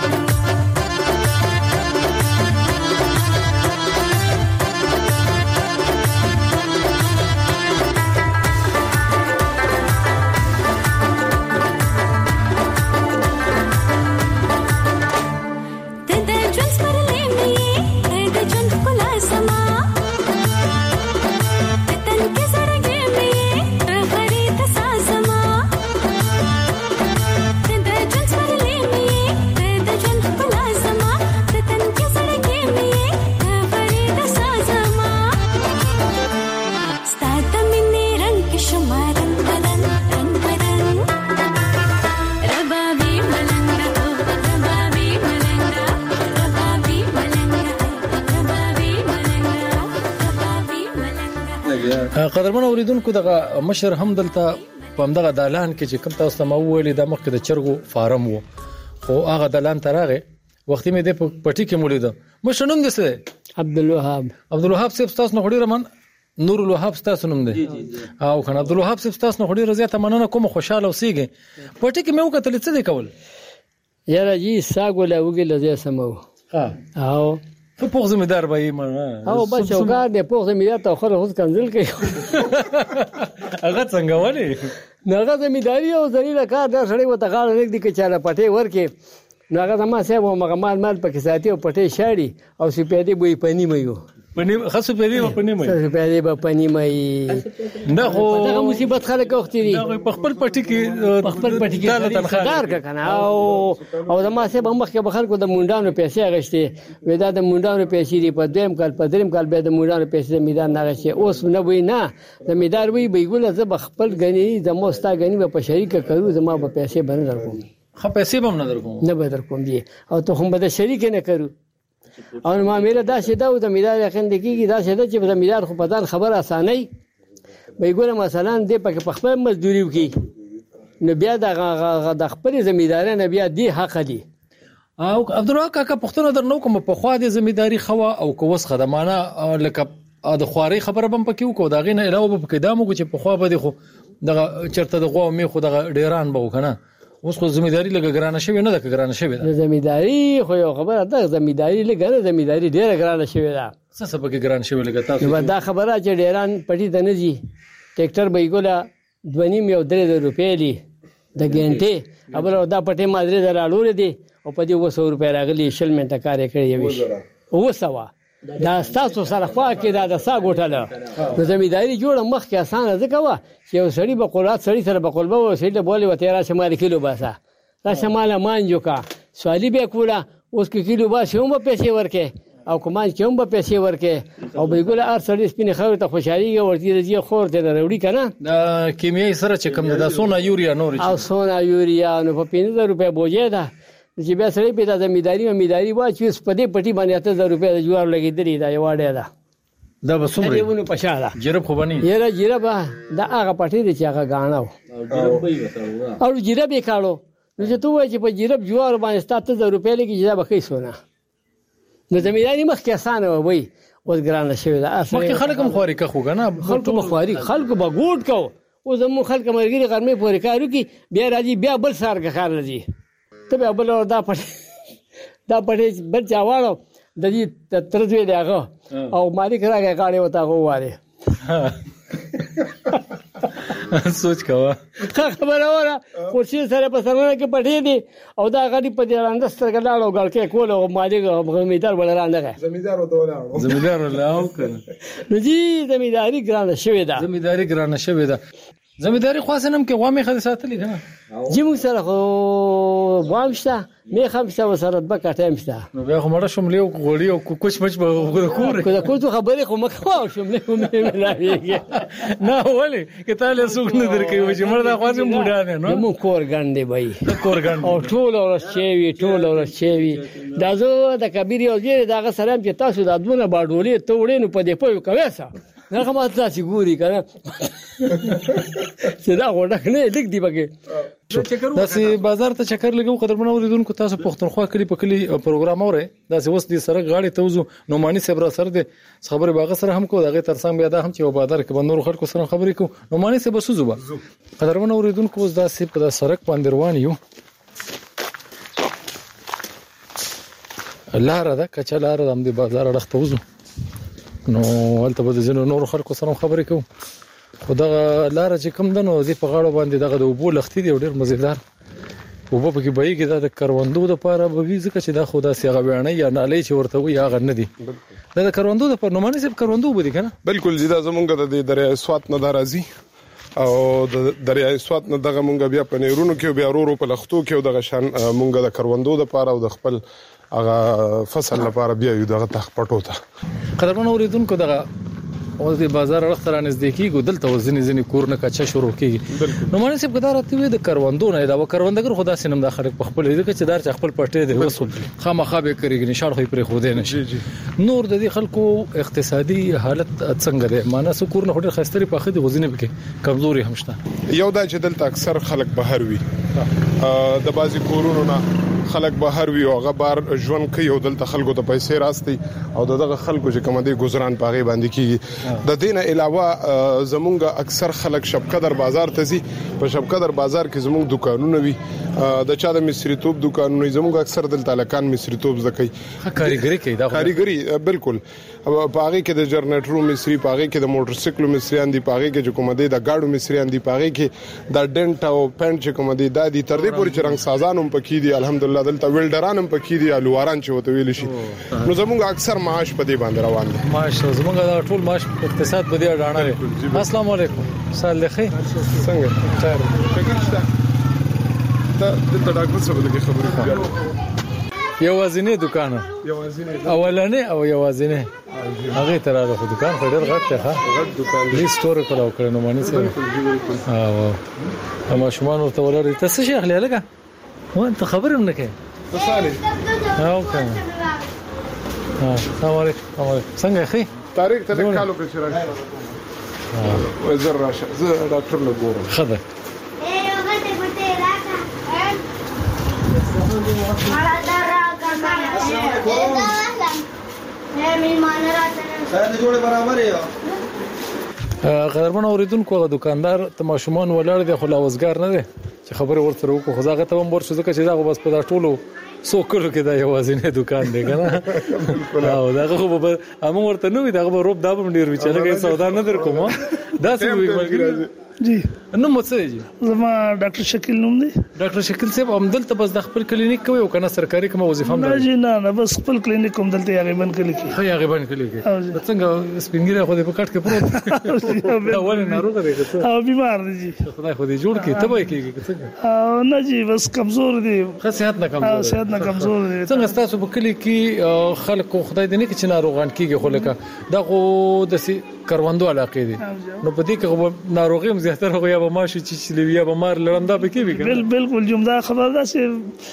قدرمن اوریدونکو دغه مشر هم دلته په همدغه دالان کې چې کوم تاسو ته ویلي د مخکې د چرګو فارم وو خو هغه دالان ترغه وختي مې د پټي کې مولید مشر نوم دې څه عبدالوهاب صاحب تاسو نه غوړي رمن نور الوهاب تاسو نوم دی او کنه عبدالوهاب صاحب تاسو نه غوړي رضایت مننه کوم خوشاله اوسېږي پټي کې مې وکړل څه دی کول یاره جی ساګوله وګل دې سمو او په پوغ زمیدار به یې او بچوګار دې پوغ زمیدار ته خو روز کنزل کوي هغه څنګه ولې نغه زمیداری او ذلیل کار دا سړی وته غاړه لیک دي چې چاله پټي ورکه نغه ما سه مو مغمال مال پکې ساتي او پټي شاړي او سپېدې بوې پنی مېو پنی خاصه پیری په پنی مې سپېدې په پنی مې نه خو دا مصیبت خلک وختي دي په خپل پټي کې تنخوار کنه او دا ما سه بمخ کې بخل کو د مونډانو پیسې غشتي ودا د مونډانو پیسې دی په دویم کال په دریم کال به د مونډانو پیسې میدان نه غشي اوس نه وای نه د میدان وی بیګول ز بخپل غنی د موستا غنی په شریک کړو زما په پیسې باندې درکوم خو پیسې به نه درکوم نه به درکوم دی او ته هم به شریک نه کړو او ما مېله دا شه دا د میدان یقین دکېږي دا شه د چې د میدان خو په ځان خبر اسانه به ګوره مثلا دې په خپل مزدوري وکي نو بیا د خپل زمیدار نه بیا دی حق دی او عبدالله کاکا پښتون درنو کوم په خوا د زمیداری خوا او کوس خدمانه لکه د خواري خبره بم پکې وکړو دا غینه علاوه په کې دامو چې په خوا به خو د چرته د غو می خو د ډیران به وکنه اوس خو زمیداری لګ ګرانه شوی نه د ګرانه شوی ده زمیداری خو یو خبره ده زمیداری لګره زمیداری ډیره ګرانه شوی ده څه سبب کې ګران شوی لګ تاسو دا خبره چې ډیران پټی د نجی ټریکټر به ګولا 2.5 او 3 روپۍ دی د ګنټه ابل دا پټه مادري درالور دي او په دې 200 روپۍ راغلي شل منټه کار کړی وي او سوا دا تاسو سره خوا کې دا د سا ګوټاله د زمیداری جوړ مخ کې اسانه ځکه وا چې یو سړی په قولات سړی سره په قلبه و سړی بوله وته را شمال کیلو باسا را شمال مانجو کا سوالی به کولا اوس کې کیلو باسه هم پیسې ورکه او کومان چې هم پیسې ورکه او به ګول ار سړی سپینه خو ته خوشالي ورته دې خور ته وروړي کنه د کیمیاوي سره چې کوم د سونا یوریا نور او سونا یوریا نو په 5000 روپۍ بوجه ده چې بیا سړی په د زمیداری وا چې په دې پټي باندې 8000 روپۍ د جوار لګیدلی دا یو اړه ده دا وسومره دیونه پښاله جرب خو بني یره جرب دا هغه پټي دي چې هغه غاڼو او جرب یې کاړو نو چې تو وای چې په جرب جوار باندې 7000 روپۍ لګي چې دا بخې سونه نو زمیداری مخ کې اسانه وای اوس ګرانه شوی دا مخکې خلک هم خواري که خو کنه خلک مخواري خلک به ګوټ کو او زمو خلک مرګري غرمه پورې کارو کی بیا راځي بیا بل سار کې کار لږي ته بل دا پټي بل چاواړو د دې ترځوي دیغه او مالک راغی غاړي وتا غواره سوچ کوا خبره وره خوشي سره په سرونه کې پټي دي او دا غړي په دې لاندې سترګې لاړو غړ کې کول او مالک غمیدار ولرانه زمیدار ولاړو زمیدار ولاړو کنه نو دې زمیداری ګرانه شوې ده زمیداری خاصنم کې غوامه خدای ساتلی کنه جیمو سره خو وامشته می خمسه وسره بکټه مشته نو بیا خو مړه شم لیو غوړی او کوچ مچ به کور کو خبرې خو مخه شم لیو مې ملاویږي نه ولې کته له سوق نه درکې و چې مردا خاصم بوډا نه نو مو کور ګاندې بای کور ګاند او ټول ورس چوي دا زه د کبیر یو ځای دغه سلام چې تاسو د ادونه باډولې ته وړې نو په دې پوي کوي نه کومه تاسو ګوري کنه چې دا وړک نه لیک دی بګه داسې بازار ته چکر لګو قدرمن اوریدونکو تاسو پښتونخوا کلی په کلی پروګرام اورئ داسې وس دي سره غاړي ته وزو نومانی صاحب را سره دي خبره باغ سره هم کو دغه ترڅنګ بیا دا هم چې بازار کې بنور خلکو سره خبرې کو نومانی صاحب سوزوبه قدرمن اوریدونکو داسې په سړک باندې روان یو لاره دا کچا لاره د دې بازار اړخ ته وزو نو ولته به د نور خلکو سره خبرې کوم خدغه لاره چې کوم دنو دې په غاړه باندې دغه د وبو لختي دی ډېر مزیدار وبو په کې به کې د کروندو د پاره به وی ځکه چې دا خدا سیغه بیان یا نالې چې ورته وي هغه نه دی د کروندو د پر نومانی سب کروندو بده کنه بالکل زیاده زمونږ د دریای سوات نه درازي او د دریای سوات نه دغه مونږ بیا په نیرونو کې بیا ورو په لختو کې دغه شان مونږ د کروندو د پاره او د خپل هغه فصل لپاره بیا یو دغه تخ پټو ته قدرمن اوریدونکو دغه او د بازار اړخ تر نزدیکی ګدل ته ځنی کور نه کچا شروع کیږي نو مونږ سب قدرت وي د کروندو نه دا کروندګر خدا سينم د خلک په خپل دې کې چې دار چې خپل پټې دی وسو خامخا به کوي نشاړ خو پرې خو دې نشي نور د دې خلکو اقتصادي حالت څنګه ده معنی سکور نه هډر خستري په خدي غوځنه بکې کمزوري همشته یو دا چې دلته اکثر خلک بهر وي د بازي کورونو نه خلک بهر وي او غبار ژوند کوي او دلته خلکو ته پیسې راستي او دغه خلکو چې کوم دي گزاران پاغي باندې کیږي د دینه علاوه زمونږ اکثر خلک شبقدر بازار ته زی په شبقدر بازار کې زمونږ دکانونه وي د چا د مصری توپ دکانونه زمونږ اکثر دلته لکان مصری توپ زکای کاریګری کوي دا کاریګری بالکل پاغي کې د جنریټرو مصری پاغي کې د موټر سایکل مصریان دي پاغي کې کوم دي د گاډو مصریان دي پاغي کې د ډنټ او پنټ چې کوم دي د دې تر دې پورې چې رنگ سازانم پکې دي الحمدلله دلته ویلډرانم پکې دي الواران چې وته ویل شي نو زمونږ اکثر معاش په دې باندې روان دي معاش زمونږ دا ټول معاش اقتصاد په دې اړه لري السلام علیکم سال لخي څنګه دا د ډاکټر صاحب دغه خبرې کوي یوازینی دکان اولنې او یوازینی هغه تر دا دکان خډر غټ ته غټ دکان دې سٹور کولو کړو نو مانی سره او ما شومان ورته ولر ته څه شي اخلي لګه وانت خبرم نه کې صالح او کنه السلام علیکم څنګه اخی طارق ته کالو کې شراک وزر راشه زه ډاکټر له ګورم خبر قدرمن اوریدونکو دکاندار ته ماشومان ولر دي خو لاوزګار نه دي چې خبره ورته وکړو خو هغه ته هم ورشو ځکه چې دا بس په ټولو سوکلو کې دا یوازینی دکان دی کنه او دا خو به امو ورته نو دا به روب دا به ډیر وی چې لکه سودا نه در کوم دا څه وی جی نو مڅه جی زما ډاکټر شکیل نوم دی ډاکټر شکیل صاحب هم دلته بس د خپل کلینیک کوي او کنه سرکاري کوم وظیفه هم نه جی نه بس خپل کلینیک کوم دلته یې غیبن کلی کی هي غیبن کلی کی څنګه سپینګره خو دې په کټ کې پروت دا ولې ناروغ دی او بیمار دی جی خدای خو دې جوړ کړي تبه کیږي څنګه نه جی بس کمزور دی صحت نه کمزور صحت نه کمزور دی څنګه تاسو په کلی کې خلکو خدای دې نه کې چې ناروغان کیږي خو لکه دا خو د کروندو علاقې دي نو په دې کې ناروغي هم زیاتره خو یا به ماشي چې لویا به مار لړنده به کیږي بالکل جمله خبر ده چې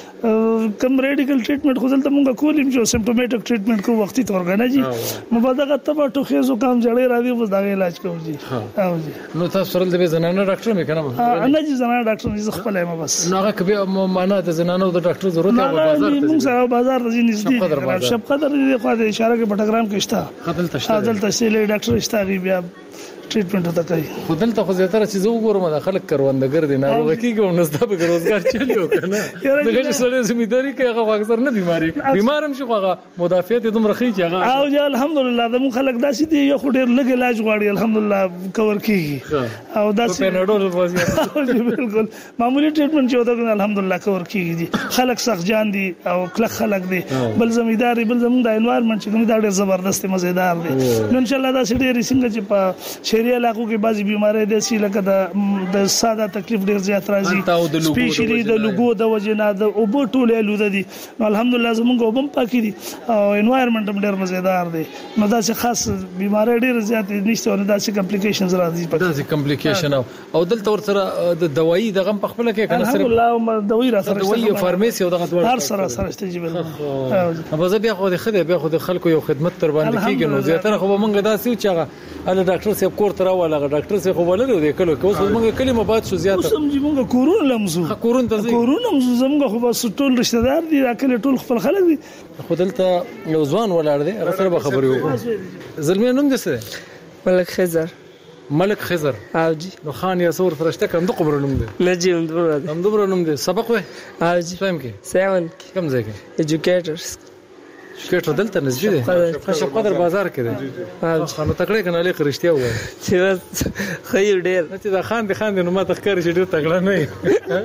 کم ریډیکل ټریټمنټ خو دلته مونږ کولیم چې سمپټومټک ټریټمنټ کو وختي تور غنه جی مبادغه تبه ټوخه زکام جړې راځي بس دا علاج کوم جی او جی نو تاسو سره د زنانه ډاکټر مې کنه نه جی زنانه ډاکټر نه خپل ما بس نو هغه کبه معنا د زنانه د ډاکټر ضرورت دی بازار ته مونږ سره بازار ته نږدې شپ قدر دې خو د اشاره کې پټګرام کې شته خدل تشیل ډاکټر اشتاري بیا ټریټمنټ وتا کوي خو دلته خو زیاتره چې زه وګورم د خلک کروندګر دي ناروغ کیږي او نسته به روزګار چلیو کنه دغه سره زمینداری کوي هغه اکثر نه بیمارم شي هغه مدافعت دوم رخي چې هغه او جا الحمدلله د مون خلک داسې دي یو ډیر لګ علاج غواړي الحمدلله کور کیږي او داسې پیناډول واسي بالکل معمولی ټریټمنټ چې وته الحمدلله کور کیږي خلک سخت جان دي او کله خلک دي بل زمینداری بل زمون د انوایرنمنت چې دا ډیر زبردست مزیدار دي نو ان شاء الله دا سړي ریسنګ چې په شهري علاقو کې بعضي بيمارۍ دي چې لکه د ساده تکلیف ډیر زیات راځي سپیشلی د لوګو د وجنه د اوبو ټوله لود دي نو الحمدلله زمونږ وبم پاکي دي او انوایرنمنت هم ډیر مزیدار دي نو دا چې خاص بيمارۍ ډیر زیات نشته او دا چې کمپلیکیشنز راځي دا چې کمپلیکیشن او دلته ورسره د دوايي د غم په خپل کې کنه سره الحمدلله دوايي را سره دوايي فارمیسي او دغه هر سره استجابه به زه بیا خو د خدای بیا خو د خلکو یو خدمت تر باندې کیږي نو زیاتره خو مونږ دا سیو چې ال ډاکټر صاحب کور تر والا ډاکټر صاحب خو ولر دی کله اوس موږ کلمه بعد شو زیاته اوس موږ کورون لمزو کورون ته زموږ خو بس ټول رشتہ دار دي راکله ټول خپل خلک دي خو دلته یو ځوان ولاړ دی هغه سره به خبرې وکړو زلمی نوم دې څه ملک خضر ملک خضر او جی نو خان یا سور فرشته کوم د قبر نوم دی نجی هم دومره نوم دی سبق وې او جی فهم کې 7 کوم ځای کې ایجوکیټرز شکایت دلته نږدې دی خشب قدر بازار کې دی خانو تکړه کنه لیک رښتیا وایي چې خیر ډیر چې دا خان دي خان دي نو ما تخکر چې ډیر تکړه نه وي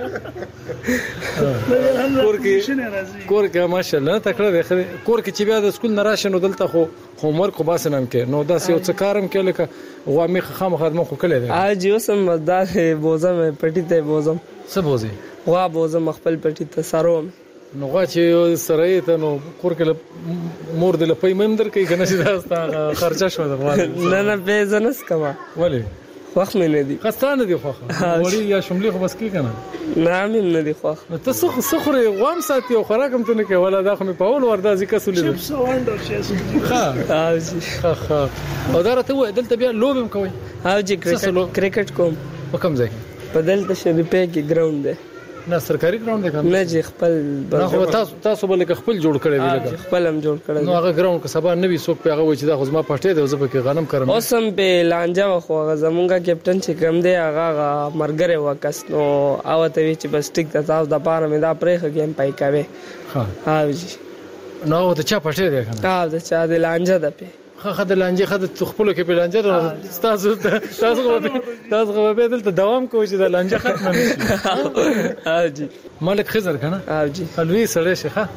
کور کې ماشاءالله تکړه دی کور کې چې بیا د سکول نه راشي نو دلته خو هومورک خو باسنم کې نو دا یو څه کارم کې لکه غوامي خام خدمت خو کړی دی اج اوسم دا بوزم پټی ته بوزم څه بوزي وا بوزم خپل پټی ته سروم نو غواچې سره ته نو کور کې مور د لپې مم در کوي کنه چې دا ستا خرچه شو دا نه به زنس کما ولی وخت مې نه دي خستانه دي خوخه وړي یا شملې خو بس کې کنه نه مې نه دي خوخه ته سخره غوام ساتي او خوراکم ته نه کې ولا دا خو مې په اول وردا ځکه سولې چپس وانډر شي ها او دا راته دلته بیا لوبم کوي ها جی کرکټ کوم په کوم ځای په دلته شریپه کې ګراوند دی نه سرکاري ګراوند دی نه جی خپل خو تاسو بل خپل جوړ کړی دی لکه خپل هم جوړ کړی نو هغه ګراوند که سبا نوی څوک په هغه و چې دا خو ما پټې دی زه په غنم کرم اوسم په لانجا خو زمونږه کیپټن چې کوم دی هغه مرګره وکاس نو او ته چې بس ټیک تاسو د پاره مې دا پرېخ گیم پای کوي ها جی نو ته چا پټې دی کنه دا د چا د لانجا ده په خد لانجه خد خپل کې په لانجه تاسو خو به دلته دوام کوئ چې د لانجه ختم نشي ها جی ملک خضر کنه ها جی الوی سره شيخه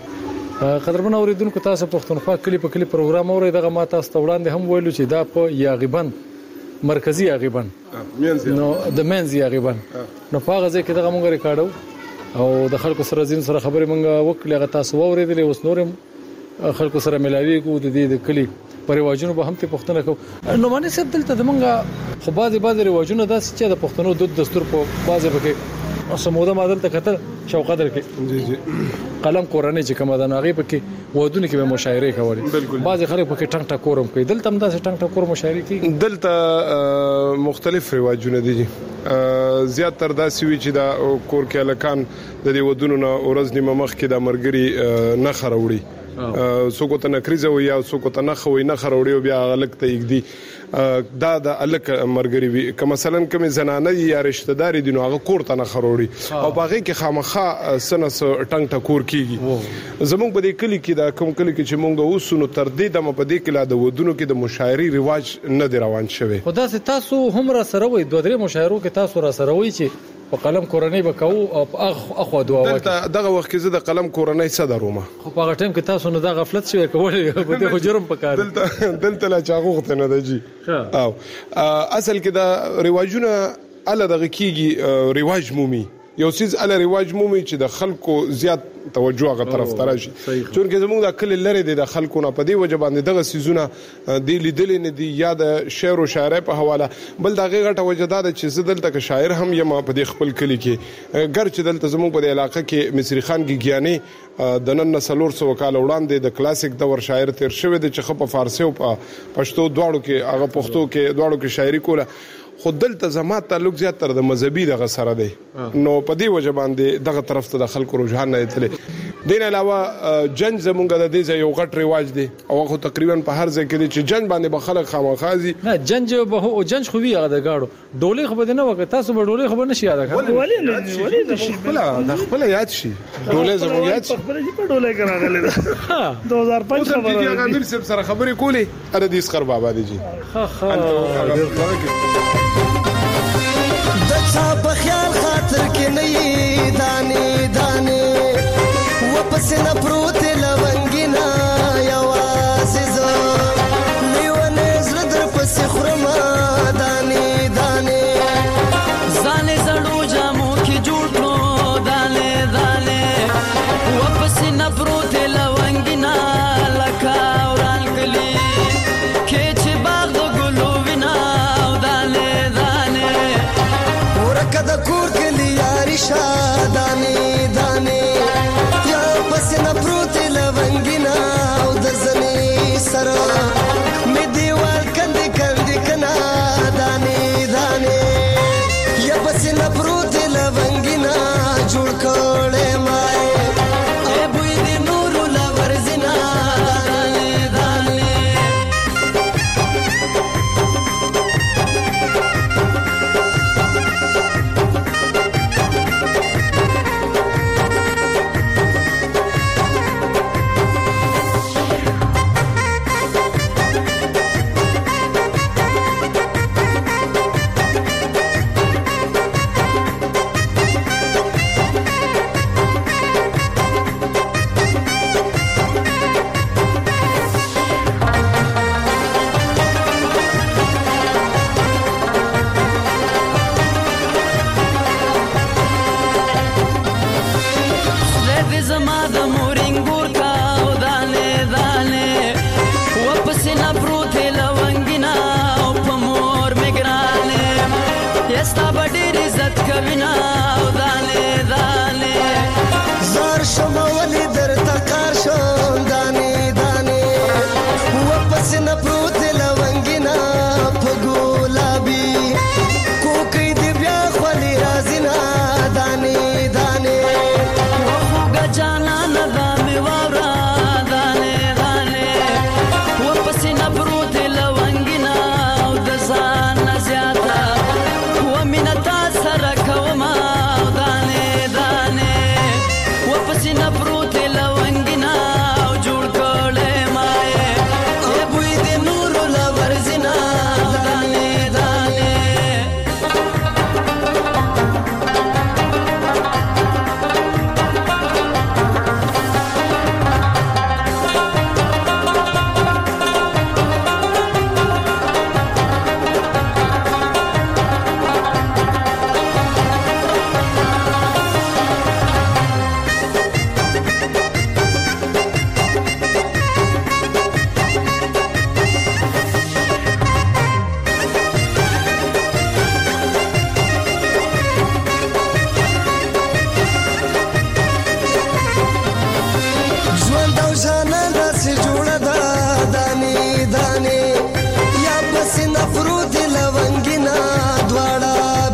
قدرمن اوریدونکو تاسو پښتونخوا کلی په کلی پروګرام اوري دغه ما تاسو ته وړاندې هم ویلو چې دا په یاغیبن مرکزی یاغیبن نو د منځ یاغیبن نو په هغه ځای کې دغه مونږ ریکارډو او د خلکو سره زین سره خبرې مونږ وکړه هغه تاسو اوریدلې اوس نورم خلکو سره ملاوي کو د دې کلی پر رواجونو به هم ته پښتنه کو نو باندې سب دلته د مونږه خو بعضي رواجونه داس چې د پښتنو د دستور په بعضي پکې سموده مادل ته کتل شوق قدر کې جی جی قلم کورنۍ چې کومه د ناغي پکې ودونه کې مشاعره کوي بعضي خلک پکې ټنګ ټکورم کوي دلته هم داسې ټنګ ټکور مشاعره کوي دلته مختلف رواجونه دي زیات تر داسې وی چې دا کور کې الکان د دې ودونو نه ورځ نیمه مخ کې د مرګري نه خروړي څوک ته نکریزه وي یا څوک ته نه خوي نه خروړي بیا غلط ته یګدي دا د الک مرګري وي که مثلا کوم زنانه یا رشتہ دار دي نو هغه کور ته نه خروړي او باغې کې خامخا سنس ټنګ ټکور کیږي زموږ په دې کلی کې دا کوم کلی کې چې مونږ اوسونو تر دې د په دې کې لا د ودونو کې د مشاعري رواج نه دی روان شوی خدا سي تاسو هم را سره وي دوه درې مشاعرو کې تاسو را سره وي چې په قلم کورنۍ وکاو او اخو دوا وکړه دغه وخت کې زه د قلم کورنۍ صدرومه خو په هغه ټیم کې تاسو نه دا غفلت شوی کولای په دې جرم پکار دلته لا چاغوخته نه دی او اصل کې دا رواجونه ال دغه کیږي رواج مومي یو سیز ال رواج مومي چې د خلکو زیات توجه غو طرف تراشي چونکه زموږ د کل لری د خلکو نه په دې وجه باندې دغه سيزونه د لیدل نه دي یا د شعر او شاعرۍ په حواله بل دغه غټه وجداد چې زدل تک شاعر هم یم په دې خپل کلی کې ګر چې دلته زموږ په علاقې کې مصری خان ګیاني د نن نسلور سو کال وړاندې د کلاسیک دور شاعر تیر شوی د چې په فارسی او په پښتو دواړو کې هغه پښتو کې دواړو کې شاعري کوله خو دلته زما تعلق زیات تر د مذهبي دغه سره دی نو په دې وجه باندې دغه طرف ته د خلکو رجحان نه دی دین علاوه جنگ زمونږ د دې یو غټ رواج دی او خو تقریبا په هر ځای کې چې جنگ باندې به خلک خامخازي نه جنگ به او جنگ خو وی هغه د گاډو ډولې خو به نه وکړه تاسو به ډولې خو نشي یاد کړئ ولی د خپل یاد شي ډولې زموږ یاد شي خپل دې په ډولې کراغله ده 2005 خبره دي هغه امیر صاحب سره خبرې کولې اره دې اسخر بابا دي جی دچا په خیال خاطر کې نه دانه دانه و پس نه پروت لونګینا یوازې زه نیونه زړه در پس خرما دانه دانه ځانې زړو جامو کې جوړ کړو دانه دانه و پس نه پروت لونګینا لکه وران کلی کې چې باغ د ګلو وینا دانه دانه ورکه د کور کلی یاري شادانه دانه یا پس نه پروت وپسې نه پروت لونګینا او په مور مګرانې یستا به ډېر عزت کوینا او دانې دانې زار شم ولې درته کار شم دانې دانې وپسې نه پروت لونګینا په ګلابي کوکۍ دې بیا خولې راځي نه دانې دانې وخوږه جانانه دا مې واوره دانې دانې وپسې نه پروت لونګینا او د ځان نه زیاته ومینه تا سره کومه او دانې دانې وپسې نه پروت لونګینا او جوړ کړې مایې بوی دې نورو له ورځي نه دانې دانې ژوند او جانان داسې جوړه ده دانې دانې یا پسې نفرود لونګینا دواړه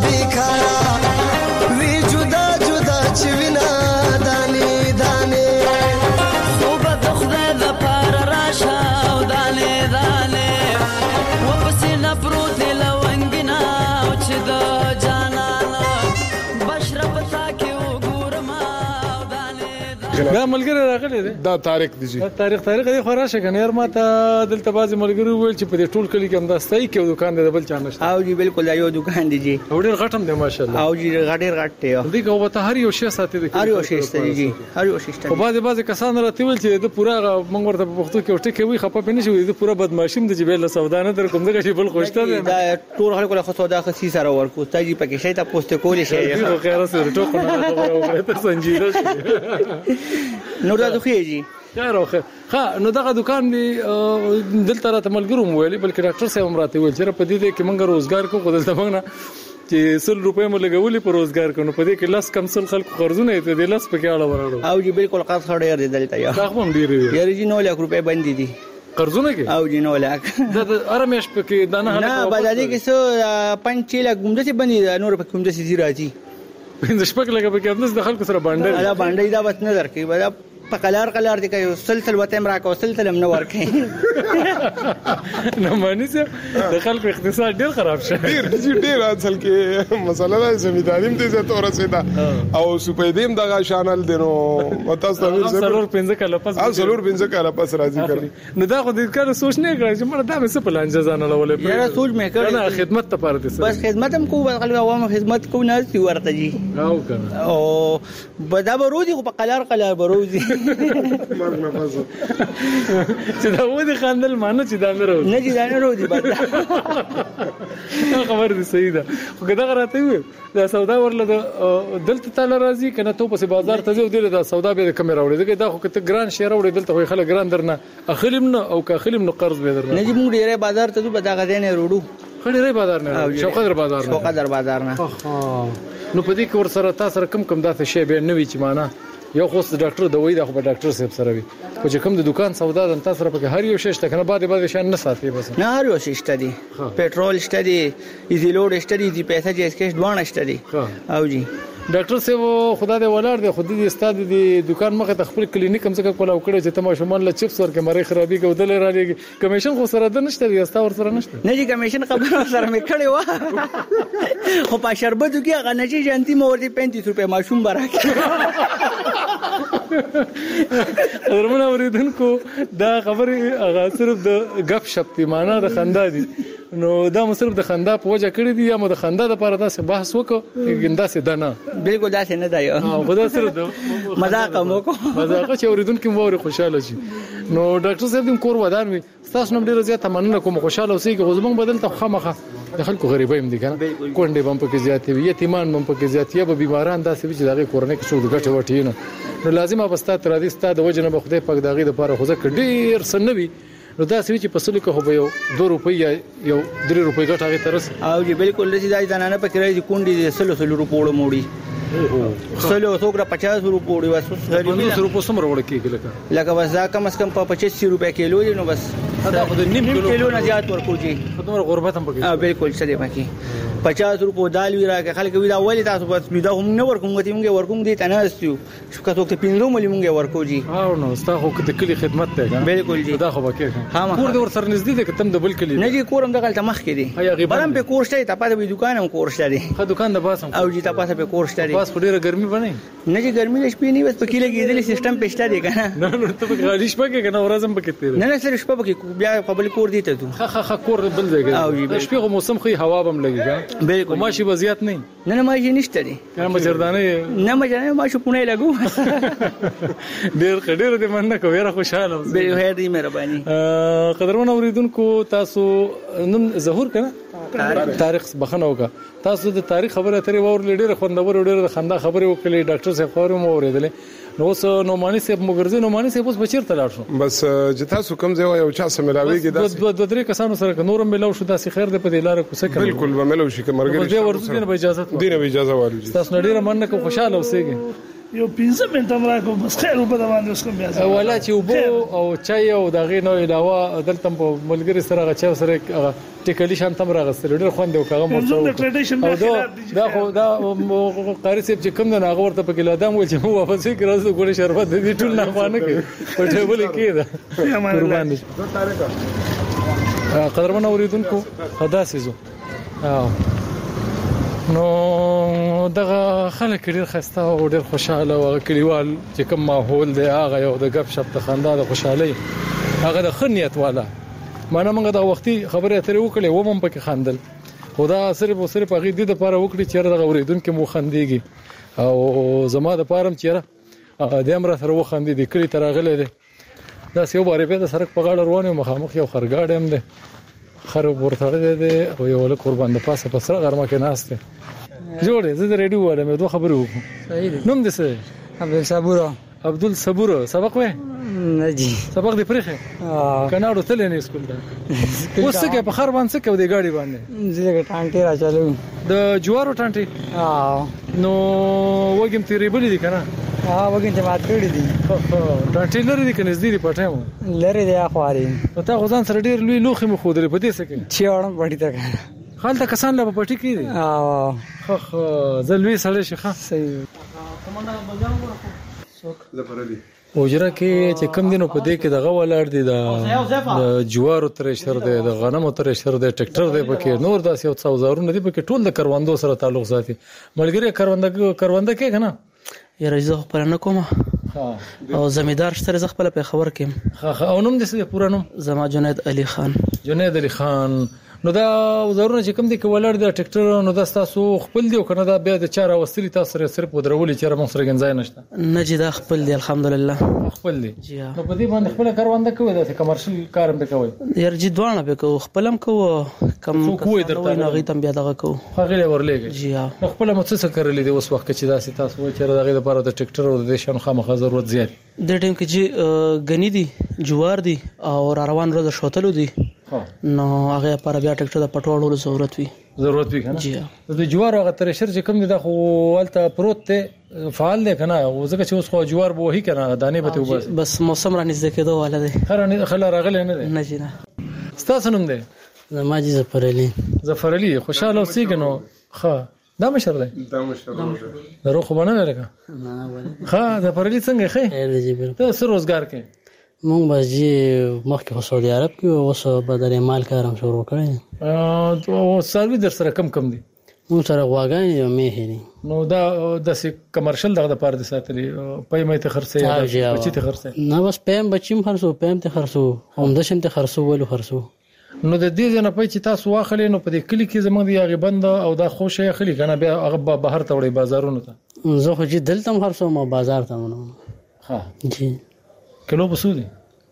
بیکاره وی جدا جدا چې وینا دانې دانې خو به د خدای دپاره راشه او دانې دانې وپسې نه پروت لونګینا او چې د جانانه بشره په تا کې وګورم او دانې دا ملګری راغلی دی دا تاریخ دی جی تاریخ دی خو راشه کنه یار ما ته دلته بعضې ملګري وویل چې په دې ټول کلي کې همدا ستایي کې یو دوکان دی د بل چا نشته او جی بالکل یو دکان دی جی او ډېر غټ هم دی ماشاءالله او جی غډیر غټ دی دې کو به ته هر یو شی ساتي دی هر یو شی ستې جی هر یو شی خو ستې بعضې کسان راته ویل چې د پوره موږ ورته په پښتو کې ورته کوي خپه پې نه شي د پوره بدمعشیم د جبل سودا نه در کوم دغه شی بل خوشته دی دا ټول خلکو له سودا خسي سره ورکو ته جی پکې شي ته پوسټ کولې شي خو خیر سره ټوکو نه خبره وکړه ته سنجیده نو دا خو جی یار خو نو دغه دکان دی دلته راته ملګرو مو ویلي بلکې ډاکټر صاحب هم راته ویل چې په دې کې موږ روزګار کوو خو دلته موږ نه چې 100 روپۍ مو لګولې په روزګار کوو په دې کې لاس کم سل خلکو قرضونه یې ته د لاس پکې اړه ورړو او جی بالکل قرض خړې دی دلته یا دا هم ډیر دی یاري جی 9 لک روپۍ باندې دي قرضونه کې او جی 9 لک دا ارمیش پکې دانه نه بازاري کې سو 5 لک ګمځي باندې نور پکې ګمځي سي راځي پنځه شپږ لکه پکې هم د خلکو سره باندې دا باندې دا بس نظر کې دا په قلار دي کوي سلسل وته امرا کو سلسل هم نه ورکي نه مانی چې د خلکو اقتصاد ډیر خراب شو ډیر اصل کې مسله ده زمینداریم ته زه تور رسیدا او سپیدیم دغه شانل دینو متاسو ته ضرور 15 کاله پس ضرور 15 کاله پس راځي کړ نو دا خو د کار سوچ نه کړی چې مړه دا مې څه پلان ځان نه ولې یاره سوچ مې کړی نه خدمت ته پاره دي بس خدمت هم کوو خلکو عوام خدمت کوو نه سی ورته جی او کنه او بدا برودي خو په قلار برودي مرګ نه فزو چې دا ودی خاندل مانه چې دا نه راو نه چې دا نه راو دي بد خبر دي صحیح ده خو کدا راته وي دا سودا ورله دلته تعالی راضي کنه ته په بازار ته ځو دلته دا سودا به کم راوړي دا خو کته ګران شی راوړي دلته خو خلک ګران درنه اخلم نه او که اخلم نو قرض به درنه نه چې موږ ډیره بازار ته ځو به دا غدنه وروړو خړې بازار نه شوقدر بازار نه نو په دې کې ور سره تاسو کم داسې شی به نوي چې معنا یو خو د ډاکټر دوی د خو ډاکټر صاحب سره وي خو چې کوم د دکان سودا د تاسو سره په هر یو شی شته کنه بعد شان نه ساتي بس نه هر یو شی شته دي پېټرول شته دي ایزی لوډ شته دي د پیسې چې اسکیش دوانه شته دي او جی ډاکټر صاحب خدا دې ولر دې خود دې استاد دې دکان مخه تخپل کلینیک هم څنګه کولا وکړي چې تمه شمال له چپس ورکه مری خرابي کودل را لګي کمیشن خو سره د نشته دی استا ور سره نشته نه جی کمیشن خبره سره مې کړی و خو په شربت کې هغه نه چې جانتي مور دې 35 روپے ماشوم براکه درمن اوریدونکو دا خبره هغه صرف د غپ شپ دی معنا د خندا دي نو دا مو صرف د خندا په وجه کړی دی یا مو د خندا د لپاره داسې بحث وکړو ګندا سي دنا بالکل داسې نه دی خدا صرف د مذاق مو کو مذاق چې اوریدونکو مو خوشاله شي نو ډاکټر صاحب دې کور ودان وي تاسو نو ډیر زیات مننه کوم خوشاله اوسئ چې غوځمن بدل ته خامخه د خلکو غریبای هم دي کنه کونډې بم پکې زیاتې وي یتیمان بم پکې زیاتې به بیماران داسې چې دغه کورنۍ کې څو دغه وټي نو لازم ابستا تر دې ستاد وجنه به خدای پاک دغه د لپاره خوځه کډیر سنوي نو دا سوي چې پسلو کې هو یو 2 روپۍ یا یو 3 روپۍ ګټه هغه ترس او جی بالکل لسی دای زنانه پکې راځي کونډي 100 روپۍ موړي 100 څوکړه 50 روپۍ واسو 100 روپۍ سم وروړ کېږي لکه بس دا کم از کم په 25 روپۍ کیلو دی نو بس دا خو د نیم کیلو نه زیات ورکو جی خدمت غربت هم پکې بالکل څه دی پکې 50 روپۍ دال وی راکه خلک وی دا ولې تاسو بس وی دا هم نه ورکوم ته موږ ورکوم دي تنه استیو شو که څوک ته 15 ملي موږ ورکو جی او نو ستا خو د کلی خدمت ته بالکل جی دا خو پکې کور د ور سره نږدې ده کتم د بل کلی نه جی کورم د غلطه مخ کې دی برم په کور شته ته پاتې وی دکان هم کور شته دی خو دکان د باسم او جی ته پاتې په کور شته دی بس ډیره ګرمي بنه نه جی ګرمي د شپې نه بس پکې لګیدل سیستم پېشته دی کنه نه نو ته په غالیش پکې کنه ورځم پکې تیر نه سره شپه پکې بیا په بل کور دی ته تو خا کور بل دی د شپې خو موسم خو هوا بم لګي بالکل ماشي وضعیت نه نه ماشي نشته دی کنه مجردانه نه مجردانه ماشي پونه لګو ډیر دې مننه کوي را خوشاله به هي دې مهرباني قدرمن اوریدونکو تاسو نن ظهور کنه تاریخ بخنه وکا تاسو د تاریخ خبره اترې وور ډیره خوندور ډیره د خندا خبره وکړي ډاکټر صاحب خبره مو اوریدلې نو اوس نومانی صاحب مګرزي نومانی صاحب اوس بچیر ته لاړ شو بس چې تاسو کوم ځای یو چا سملاويږي دا د درې کسانو سره نورم ملو شو داسې خیر د په دلاره کوڅه کې بالکل به ملو شي کمرګری دې ورته نه اجازه دینه اجازه والو تاسو ډیره مننه کوم خوشاله اوسئ یو 15 منټه راکو بس خیر په باندې اوس کوم بیا ولا چې وبو او چای او دغه نو علاوه دلته په ملګری سره غچا سره ټیکلی شان تم راغستل ډیر خوند او کاغه مو دا خو دا قاری صاحب چې کوم نه هغه ورته په کلادام ول چې مو واپس کې راځو ګورې شربت دې ټول نه خوانه کوي په ټیبل کې دا قربان دي قدرمن اوریدونکو خدا سيزو نو دغه خلک ډیر خسته او ډیر خوشاله او کلیوال چې کوم ماحول دی هغه یو د غب شپ د خندا د خوشحالي هغه د خنیت والا مانه موږ د وختي خبره اترې وکړې و مم پکې خندل خدا صرف او صرف هغه د لپاره وکړي چې د اوریدونکو مو خندېږي او زما د پارم چیرې د امر سره و خندې د کلی ترغله دي دا سیو باره په د سرک په غاړه روانه مخامخ یو خرګاډ هم ده خراب ورته ده او یو له قربان د پاسه پسره غرمه کې ناشته جوړه زه د ریډیو والا مې دوه خبرې وکړم صحیح دي نوم دې څه عبدل صبور سبق وې نه جی سبق دې پرخه کناړو تل نه سکول ده اوس څه په خر باندې څه کو دې گاډي باندې زه ټانټي را چالو د جوارو ټانټي نو وګم تیرې بلې دي کنه وګم ته مات کړې دي ټانټي لري دي کنه زدي پټه لري دی اخواري ته غوځان سره ډیر لوی لوخي مخ خودري په دې سکه چې اورم پټی تا خالته کسان له پټی کې دي خو زلوي سره شي ښه صحیح کومه بازار ورکو زفرلی اوجره کې چې کم دینو په دې کې دغه ولر دي د جوارو ترشر دی د غنمو ترشر دی ټریکټر دی پکې نور داسې او څوزارونه دي پکې ټول د کروندو سره تعلق ساتي ملګری کرونده کې کنه یاره زه خپل نه کوم او زمیدار شته زه خپل په خبر کېم او نوم دې څه پورا نوم زما جنید علي خان جنید علي خان نو دا وزارونه چې کوم دي کې ولر د ټریکټر نو دا تاسو خپل دی کنه دا بیا د چاره وستري تاسو سره صرف ودرولې چې موږ سره گنځای نشته نه چې دا خپل دی الحمدلله خپل دی نو په دې باندې خپل کارونده کوي دا کمرشل کار به کوي یار جی دوانه به کو خپلم کو کم کوی درته نه غي تم بیا دغه کو هغه ورلېږي جی ها خپل مڅ کړلې دی اوس وخت چې دا تاسو وایي چې دغه لپاره د ټریکټر او د شان خامخا ضرورت زیات د ټیم کې چې غنی دي جوار دي او روان روز شوتلو دي نو هغه پر بیا ټریکټر د پټوړو ضرورت وي کنه جی د جوار هغه ترشر چې کوم دي دا خو ولته پروت ته فعال دی کنه ځکه چې اوس خو جوار به وਹੀ کنه دانه به بس موسم را نږدې کېدو والا دی خره خلا راغله نه جی نه ستاسو نوم دی زما جی ظفر علي خوشاله اوسېګنو ښه دا مشر دی درو خو باندې لري ښه ظفر علي څنګه ښه ته څه روزګار کې مونږ بس جی مخکې سعودي عرب کې اوس بدل مال کارم شروع کړی او سروي در سره کم دي مونږ سره غواګان یو مې نو دا د کمرشل دغه د پاره د ساتلي پې مې ته خرڅه بچی ته خرڅه نه بس پېم بچیم خرڅو پېم ته خرڅو هم د شم ته خرڅو ولو خرڅو نو د دې نه پې چې تاسو واخلې نو په دې کلی کې زموږ دی هغه بند او دا خوشې خلی کنه بیا هغه بهر ته وړي بازارونو ته زه خو جی دلته خرڅو ما بازار ته ونه ها جی کلو بسودي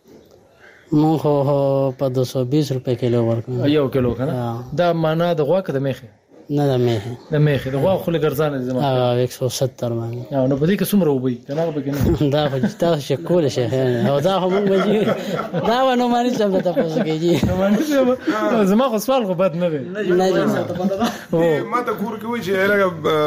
مون خو په 220 روپے کیلو ورکړم یو کیلو کنه دا معنا د غوا کده میخه نه د میخه د غوا خو له ګرځانه زما 170 باندې نو په دې کې څومره وبي کنه به کنه دا خو تاسو شکول شي او دا هم مونږ دا ونه مانی چې موږ تاسو کېږي زما خو سوال خو بد نه وي نه ما ته کور کې وای چې لکه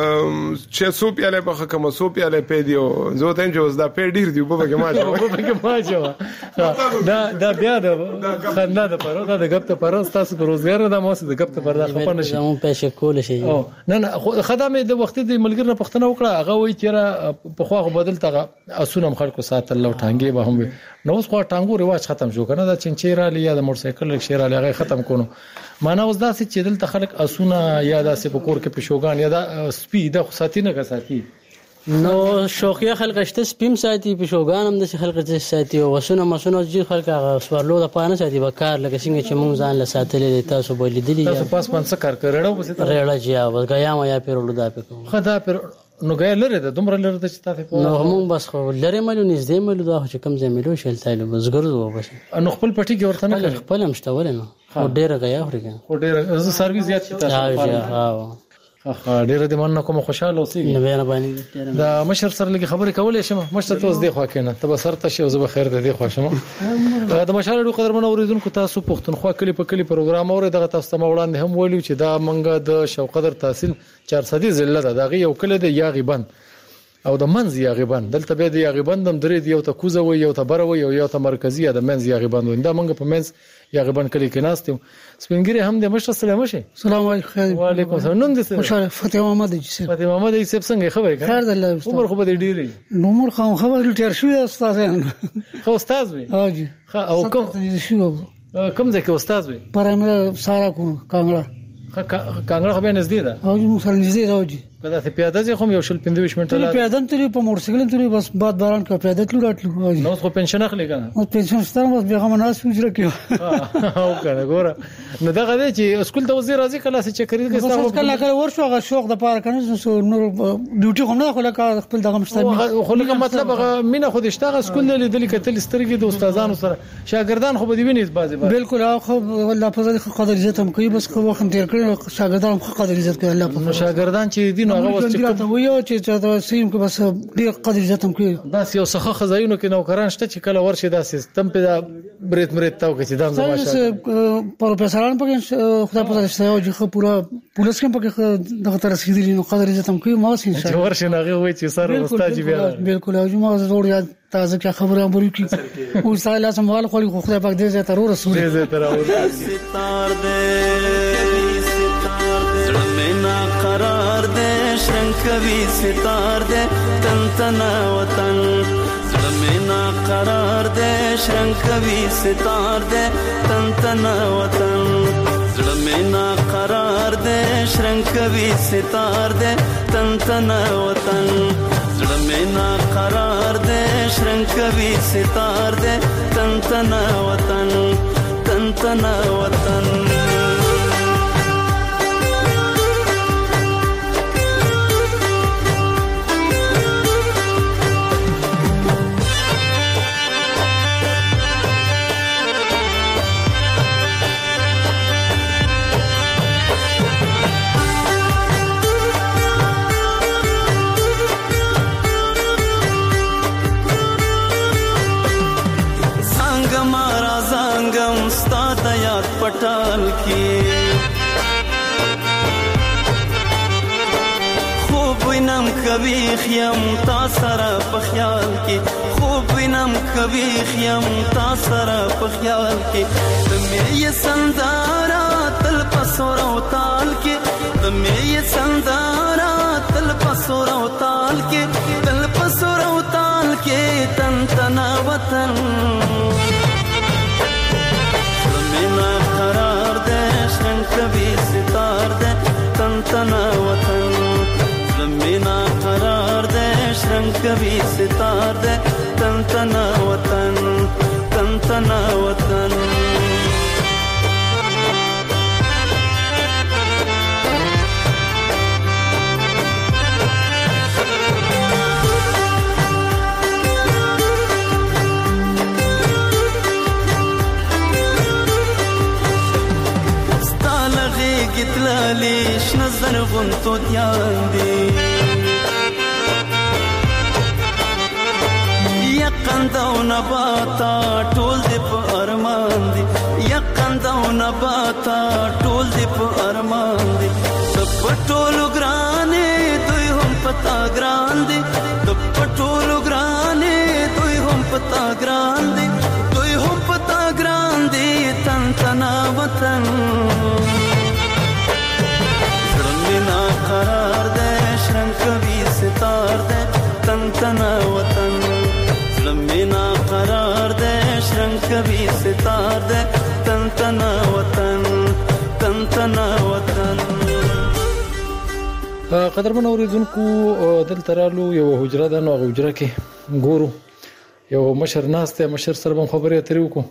600 پیاله په کومه 100 پیاله پیډیو زه ته چې اوس دا پیډیر دی په کې ما جو دا بیا د خندا د پاره دا د غپ ته پاره تاسو په روزګار نه مو د غپ ته پاره خپل نشي زمون پېښه کول شي نه خدامه د وخت د ملګر نه پښتنه وکړه هغه وای چې په خو بدل ته اسونم خلکو ساتل لو ټانګي به هم نو اوس خو ټانګو رواج ختم شو کنه دا چنچیرا یا د موټر سایکل شیرا لغه ختم کونو معنا اوس دا چې دلته خلک اسونه یا د سپکور کې پښوګان یا د سپی د ساتي نه کا ساتي نو شوقي خلک شته سپیم ساتي پښوګان هم د خلک چې ساتي او وسونه مسونه چې خلک سوالو د پانه ساتي وکړ لکه څنګه چې مونږ ځان له ساتلې تاسو بولې دي تاسو پاس پانڅ کار کړو بس ریړه چې او غیا ما یا پیرولو دا پکو خدا پر نو غیا لره د دومره لره د چې تاسو نو مونږ بس خو لره ملو نږدې ملو دا چې کم ځای ملو شل تایلو بس ګرځو بس نو خپل پټي کې ورته نه خپل هم شته ولنه او ډیره غیا خورګا او ډیره سرویس زیات شي تاسو ډیره د مننه کوم خوشاله اوسئ نه بیان باندې دا مشر سره لګي خبرې کولې شم مشر ته اوس دی خو کنه ته به سر ته شي او زه به خیر دی خو شم دا مشاله قدرمن اوریدونکو تاسو پښتونخوا کلی په کلی پروګرام اوري دغه تاسو ته وړاندې هم ویلو چې دا منګه د شوقدر تحصیل 400 ضلع ده دغه یو کلی د یاغیبند او د منځ یاغیبند دلته به د یاغیبند هم درې یو ته کوزه وي یو ته بره وي یو ته مرکزی د منځ یاغیبند دا منګه په منځ یاغیبند کلی کې ناستم سپینګری هم د مشر سلام شي السلام علیکم وعلیکم السلام نن دې خوشاله فتح محمد جی فتح محمد جی څنګه خبرې خیر ده عمر خو به ډیری عمر خو خبر ډیر شو استاد خو استاد وي ها جی او کوم ځای کې استاد وي پرمه سارا کو کانګړه کانګړه خو به نږدې ده او موږ سره نږدې راوځي کله ته پیاده ځې خو یو شل 25 منټه لا پیاده ترې په موټر سایکل ترې بس باد باران کا پیاده تلو راتلو نو خو پنشن اخلي کنه او پنشن ستاره بس بیغه مناس وجره کیو او کنه ګوره نو دغه دی چې اسکول ته وزیر راځي کله چې کړی کې تاسو کله کله ورشو هغه شوق د پاره کنه نو ډیوټي هم نه خو لکه خپل دغه مشتمل خو لکه مطلب مینه خو د شتاغه اسکول نه لیدل کتل سترګې د استادانو سره شاګردان خو به دی ویني بعضی بالکل خو الله فضل قدر عزت هم کوي بس خو وخت تیر کړی شاګردان خو قدر عزت کوي الله نو شاګردان چې دین هغه وسته ویو چې دا سیم کې بس ډیر قدر عزت هم کوي بس یو څخه خزاینو کې نوکران شته چې کله ورشي دا سیستم په بریت تاو کې چې دا ماشاء پروفیسوران په خدای په دې یو چې پورا پولیس کې په دغه تر رسیدلی نو قدر عزت هم کوي ما سین چې ورشي ناغه وای چې سره استاد بیا بالکل او ما زور یاد تازه کې خبره امر کی او سالا سموال خو خدای پاک دې زه تر رسول دې تر ستار دې زړه قرار دې شرنکوي ستار دې تن تنا وطن زړه قرار دې شرنکوي ستار دې تن تنا وطن زړه قرار دې شرنکوي ستار دې تن تنا وطن زړه قرار دې شرنکوي ستار دې تن تنا وطن تن تنا وطن پټال کې خوب وینم کبي خيم تا سره په خیال کې خوب وینم کبي خيم تا سره په خیال کې تمه یې سندارا تل پسور او تال کې تمه یې سندارا تل پسور او تال کې تل پسور او تال کې تن تنا وطن کبھی ستار دے تن تنا وطن زمینا قرار دے شرنگ کبھی ستار دے تن تنا وطن تن تنا وطن گتلالی شنزر غنتو دیاندی یقنده و نباتا ټول دی په ارمان دی یقنده و نباتا ټول دی په ارمان دی پټولو ګرانې دوی هم پتا ګران دي د پټولو ګرانې دوی هم پتا ګران دي دوی هم پتا ګران دي تن تنا وطن زړه قرار ده شرم کوي ستار ده تن تنا وطن زړه قرار ده شرم کوي ستار ده تن تنا وطن تن تنا وطن. قدرمن اوریدونکو دلته رالو یو حجره ده نو حجره کې ګورو یو مشر ناشته مشر سره هم خبرې اترې وکړو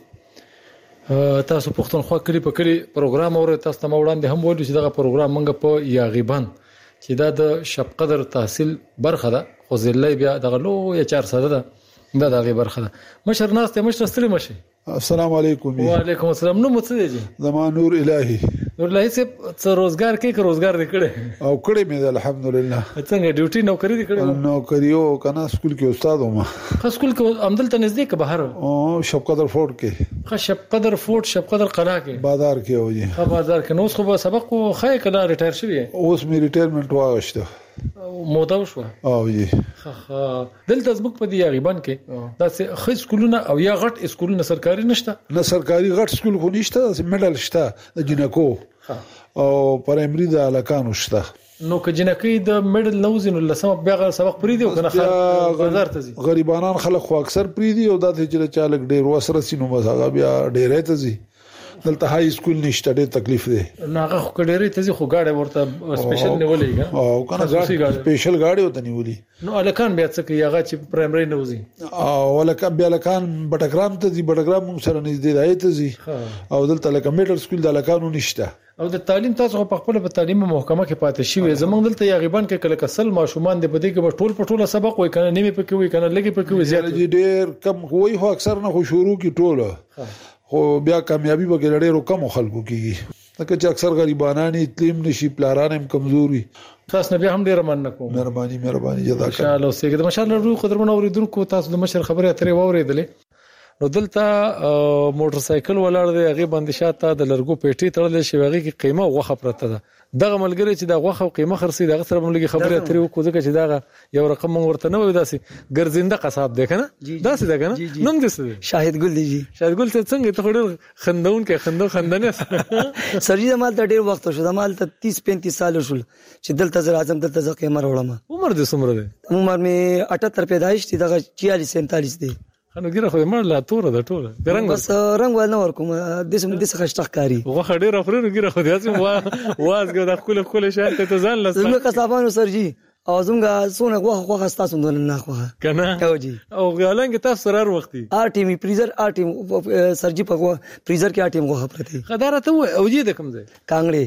تاسو پښتونخوا کلی په کلی پروګرام اورئ تاسو ته وړاندې هم وایو چې دغه پروګرام موږ په یاغیبان چې دا د شب قدر تحصیل برخه ده خو ځلې بیا دغه لو یا 400 ده دا دغه برخه ده مشر ناشته مشر ستړي مشي السلام علیکم وعلیکم السلام نو مڅ دی زما نور الهی نور الهی څه روزګار کې روزګار وکړي او کړي مې الحمدلله څنګه ډیوټي نوکری دي کړي نوکریو کنه سکول کې استاد وم سکول کې عمدلته نزدیک بهر او شب قدر فورت کې شب قدر فورت شب قدر قلعه کې بازار کې او جی بازار کې نو خو سبق خو خای کله ریټایر شوی اوس مې ریټایرمنټ واغشته موده وشو او جی دلته زموږ په دی غیبان کې دا خې سکولونه او یا غټ سکولونه سرکاري نشته نه سرکاري غټ سکول خو نشته میډل شته د جنکو او پرایمري د الکانو شته نو که جنکی د میډل نوزینو لسم بیا سبق پری دی کنه بازار ته زی غریبانان خلک خو اکثر پری دی او د چې چالک ډیر وسره سينو مزه بیا ډیره ته زی دلته های سکول نشته ډېر تکلیف دی ناغه خو ډېرې ته خو گاډي ورته سپیشل نیولې او کنه سپیشل گاډي وته نیولې نو الکان بیا څه کې هغه چې پرایمري نه وځي او الکان بیا الکان بټګرام ته دی بټګرام موږ سره نږدې دی ته زی او دلته لکه میډل سکول د الکانو نشته او د تعلیم تاسو په خپل په تعلیم محکمه کې پاتې شي زمونږ دلته یا غیبان کې کله کسل ماشومان د بده کې ټول په ټوله سبق وای کنه نیمه پکې وای کنه لګي پکې وای زیات ډېر کم وای هو اکثر نه خو شروع کی ټوله خو بیا کامیابی وګړي ډېر کم خلکو کیږي لکه چې اکثر غریبانانی تلیم نشي پلاران هم کمزوري تاسو نه بیا هم ډېر مننه کوم مهرباني جزاک ان شاء الله سګد ماشاءالله روح قدرمن اوریدونکو تاسو د مشر خبره اترې ووریدلې نو دلته موټر سایکل ولاړ دی هغه باندې شاته د لرګو پیټي تړل شي هغه کې قیمه غوخه پرته ده دغه ملګری چې د غوخه او قیمه خرڅي دغه سره موږ خبره اترې وکړو ځکه چې دغه یو رقم ورته نه وي داسي ګرځنده قصاب دی کنه داسي ده کنه نوم دې څه شاهد ګل دی جی شاهد ګل څنګه ته ډېر خندون کې خندنه سرجی مال ته ډېر وخت شو مال ته 30-35 سال شول چې دلته زر اعظم دلته ځکه قیمه وړم عمر دې څومره دی عمر می 78 پیدایش دي دغه 44-47 دی خنو ګره خو مړ لا تور ده ټوله رنگ بس رنگ ول نه ورکوم د څه خشتخکاری غو خډیر افرین ګره خو داسې وازګه د خپل شاته ته ځان لسه زموږ قصابانو سرجی او زموږه سونه غوخه تاسو نه خوخه کنه او جی او غالنګ تاسو سره وختي ار ټیم فریزر ار ټیم سرجی په فریزر کې ار ټیم غوخه پرته خداره ته او جی د کوم ځای کانګړي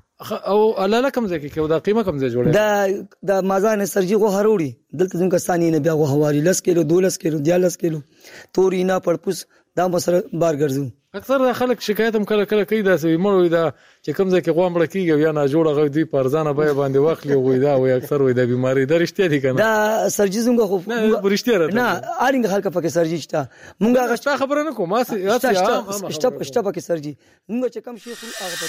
او الاله کوم ځای کې دا قیمه کوم ځای جوړه دا مازان سرجی غو هروړي دلته زموږ ستاني نه بیا غو حوالی 10 کیلو 12 کیلو 14 کیلو تورینا پړپوس دا مسره بار ګرځو اکثر خلک شکایت هم کله کوي دا سوي مړ دا چې کوم ځای کې غوامړه کیږي یا نه جوړه غوي دی پرځانه به باندې واخلي غوي دا وي اکثر وي د بیماری د رښتیا دي کنه دا سرجی زموږ خو رښتیا نه اړینګ خلک پکې سرجی شته مونږه خبره نه کوم شته پکې سرجی مونږ چې کم شي خو هغه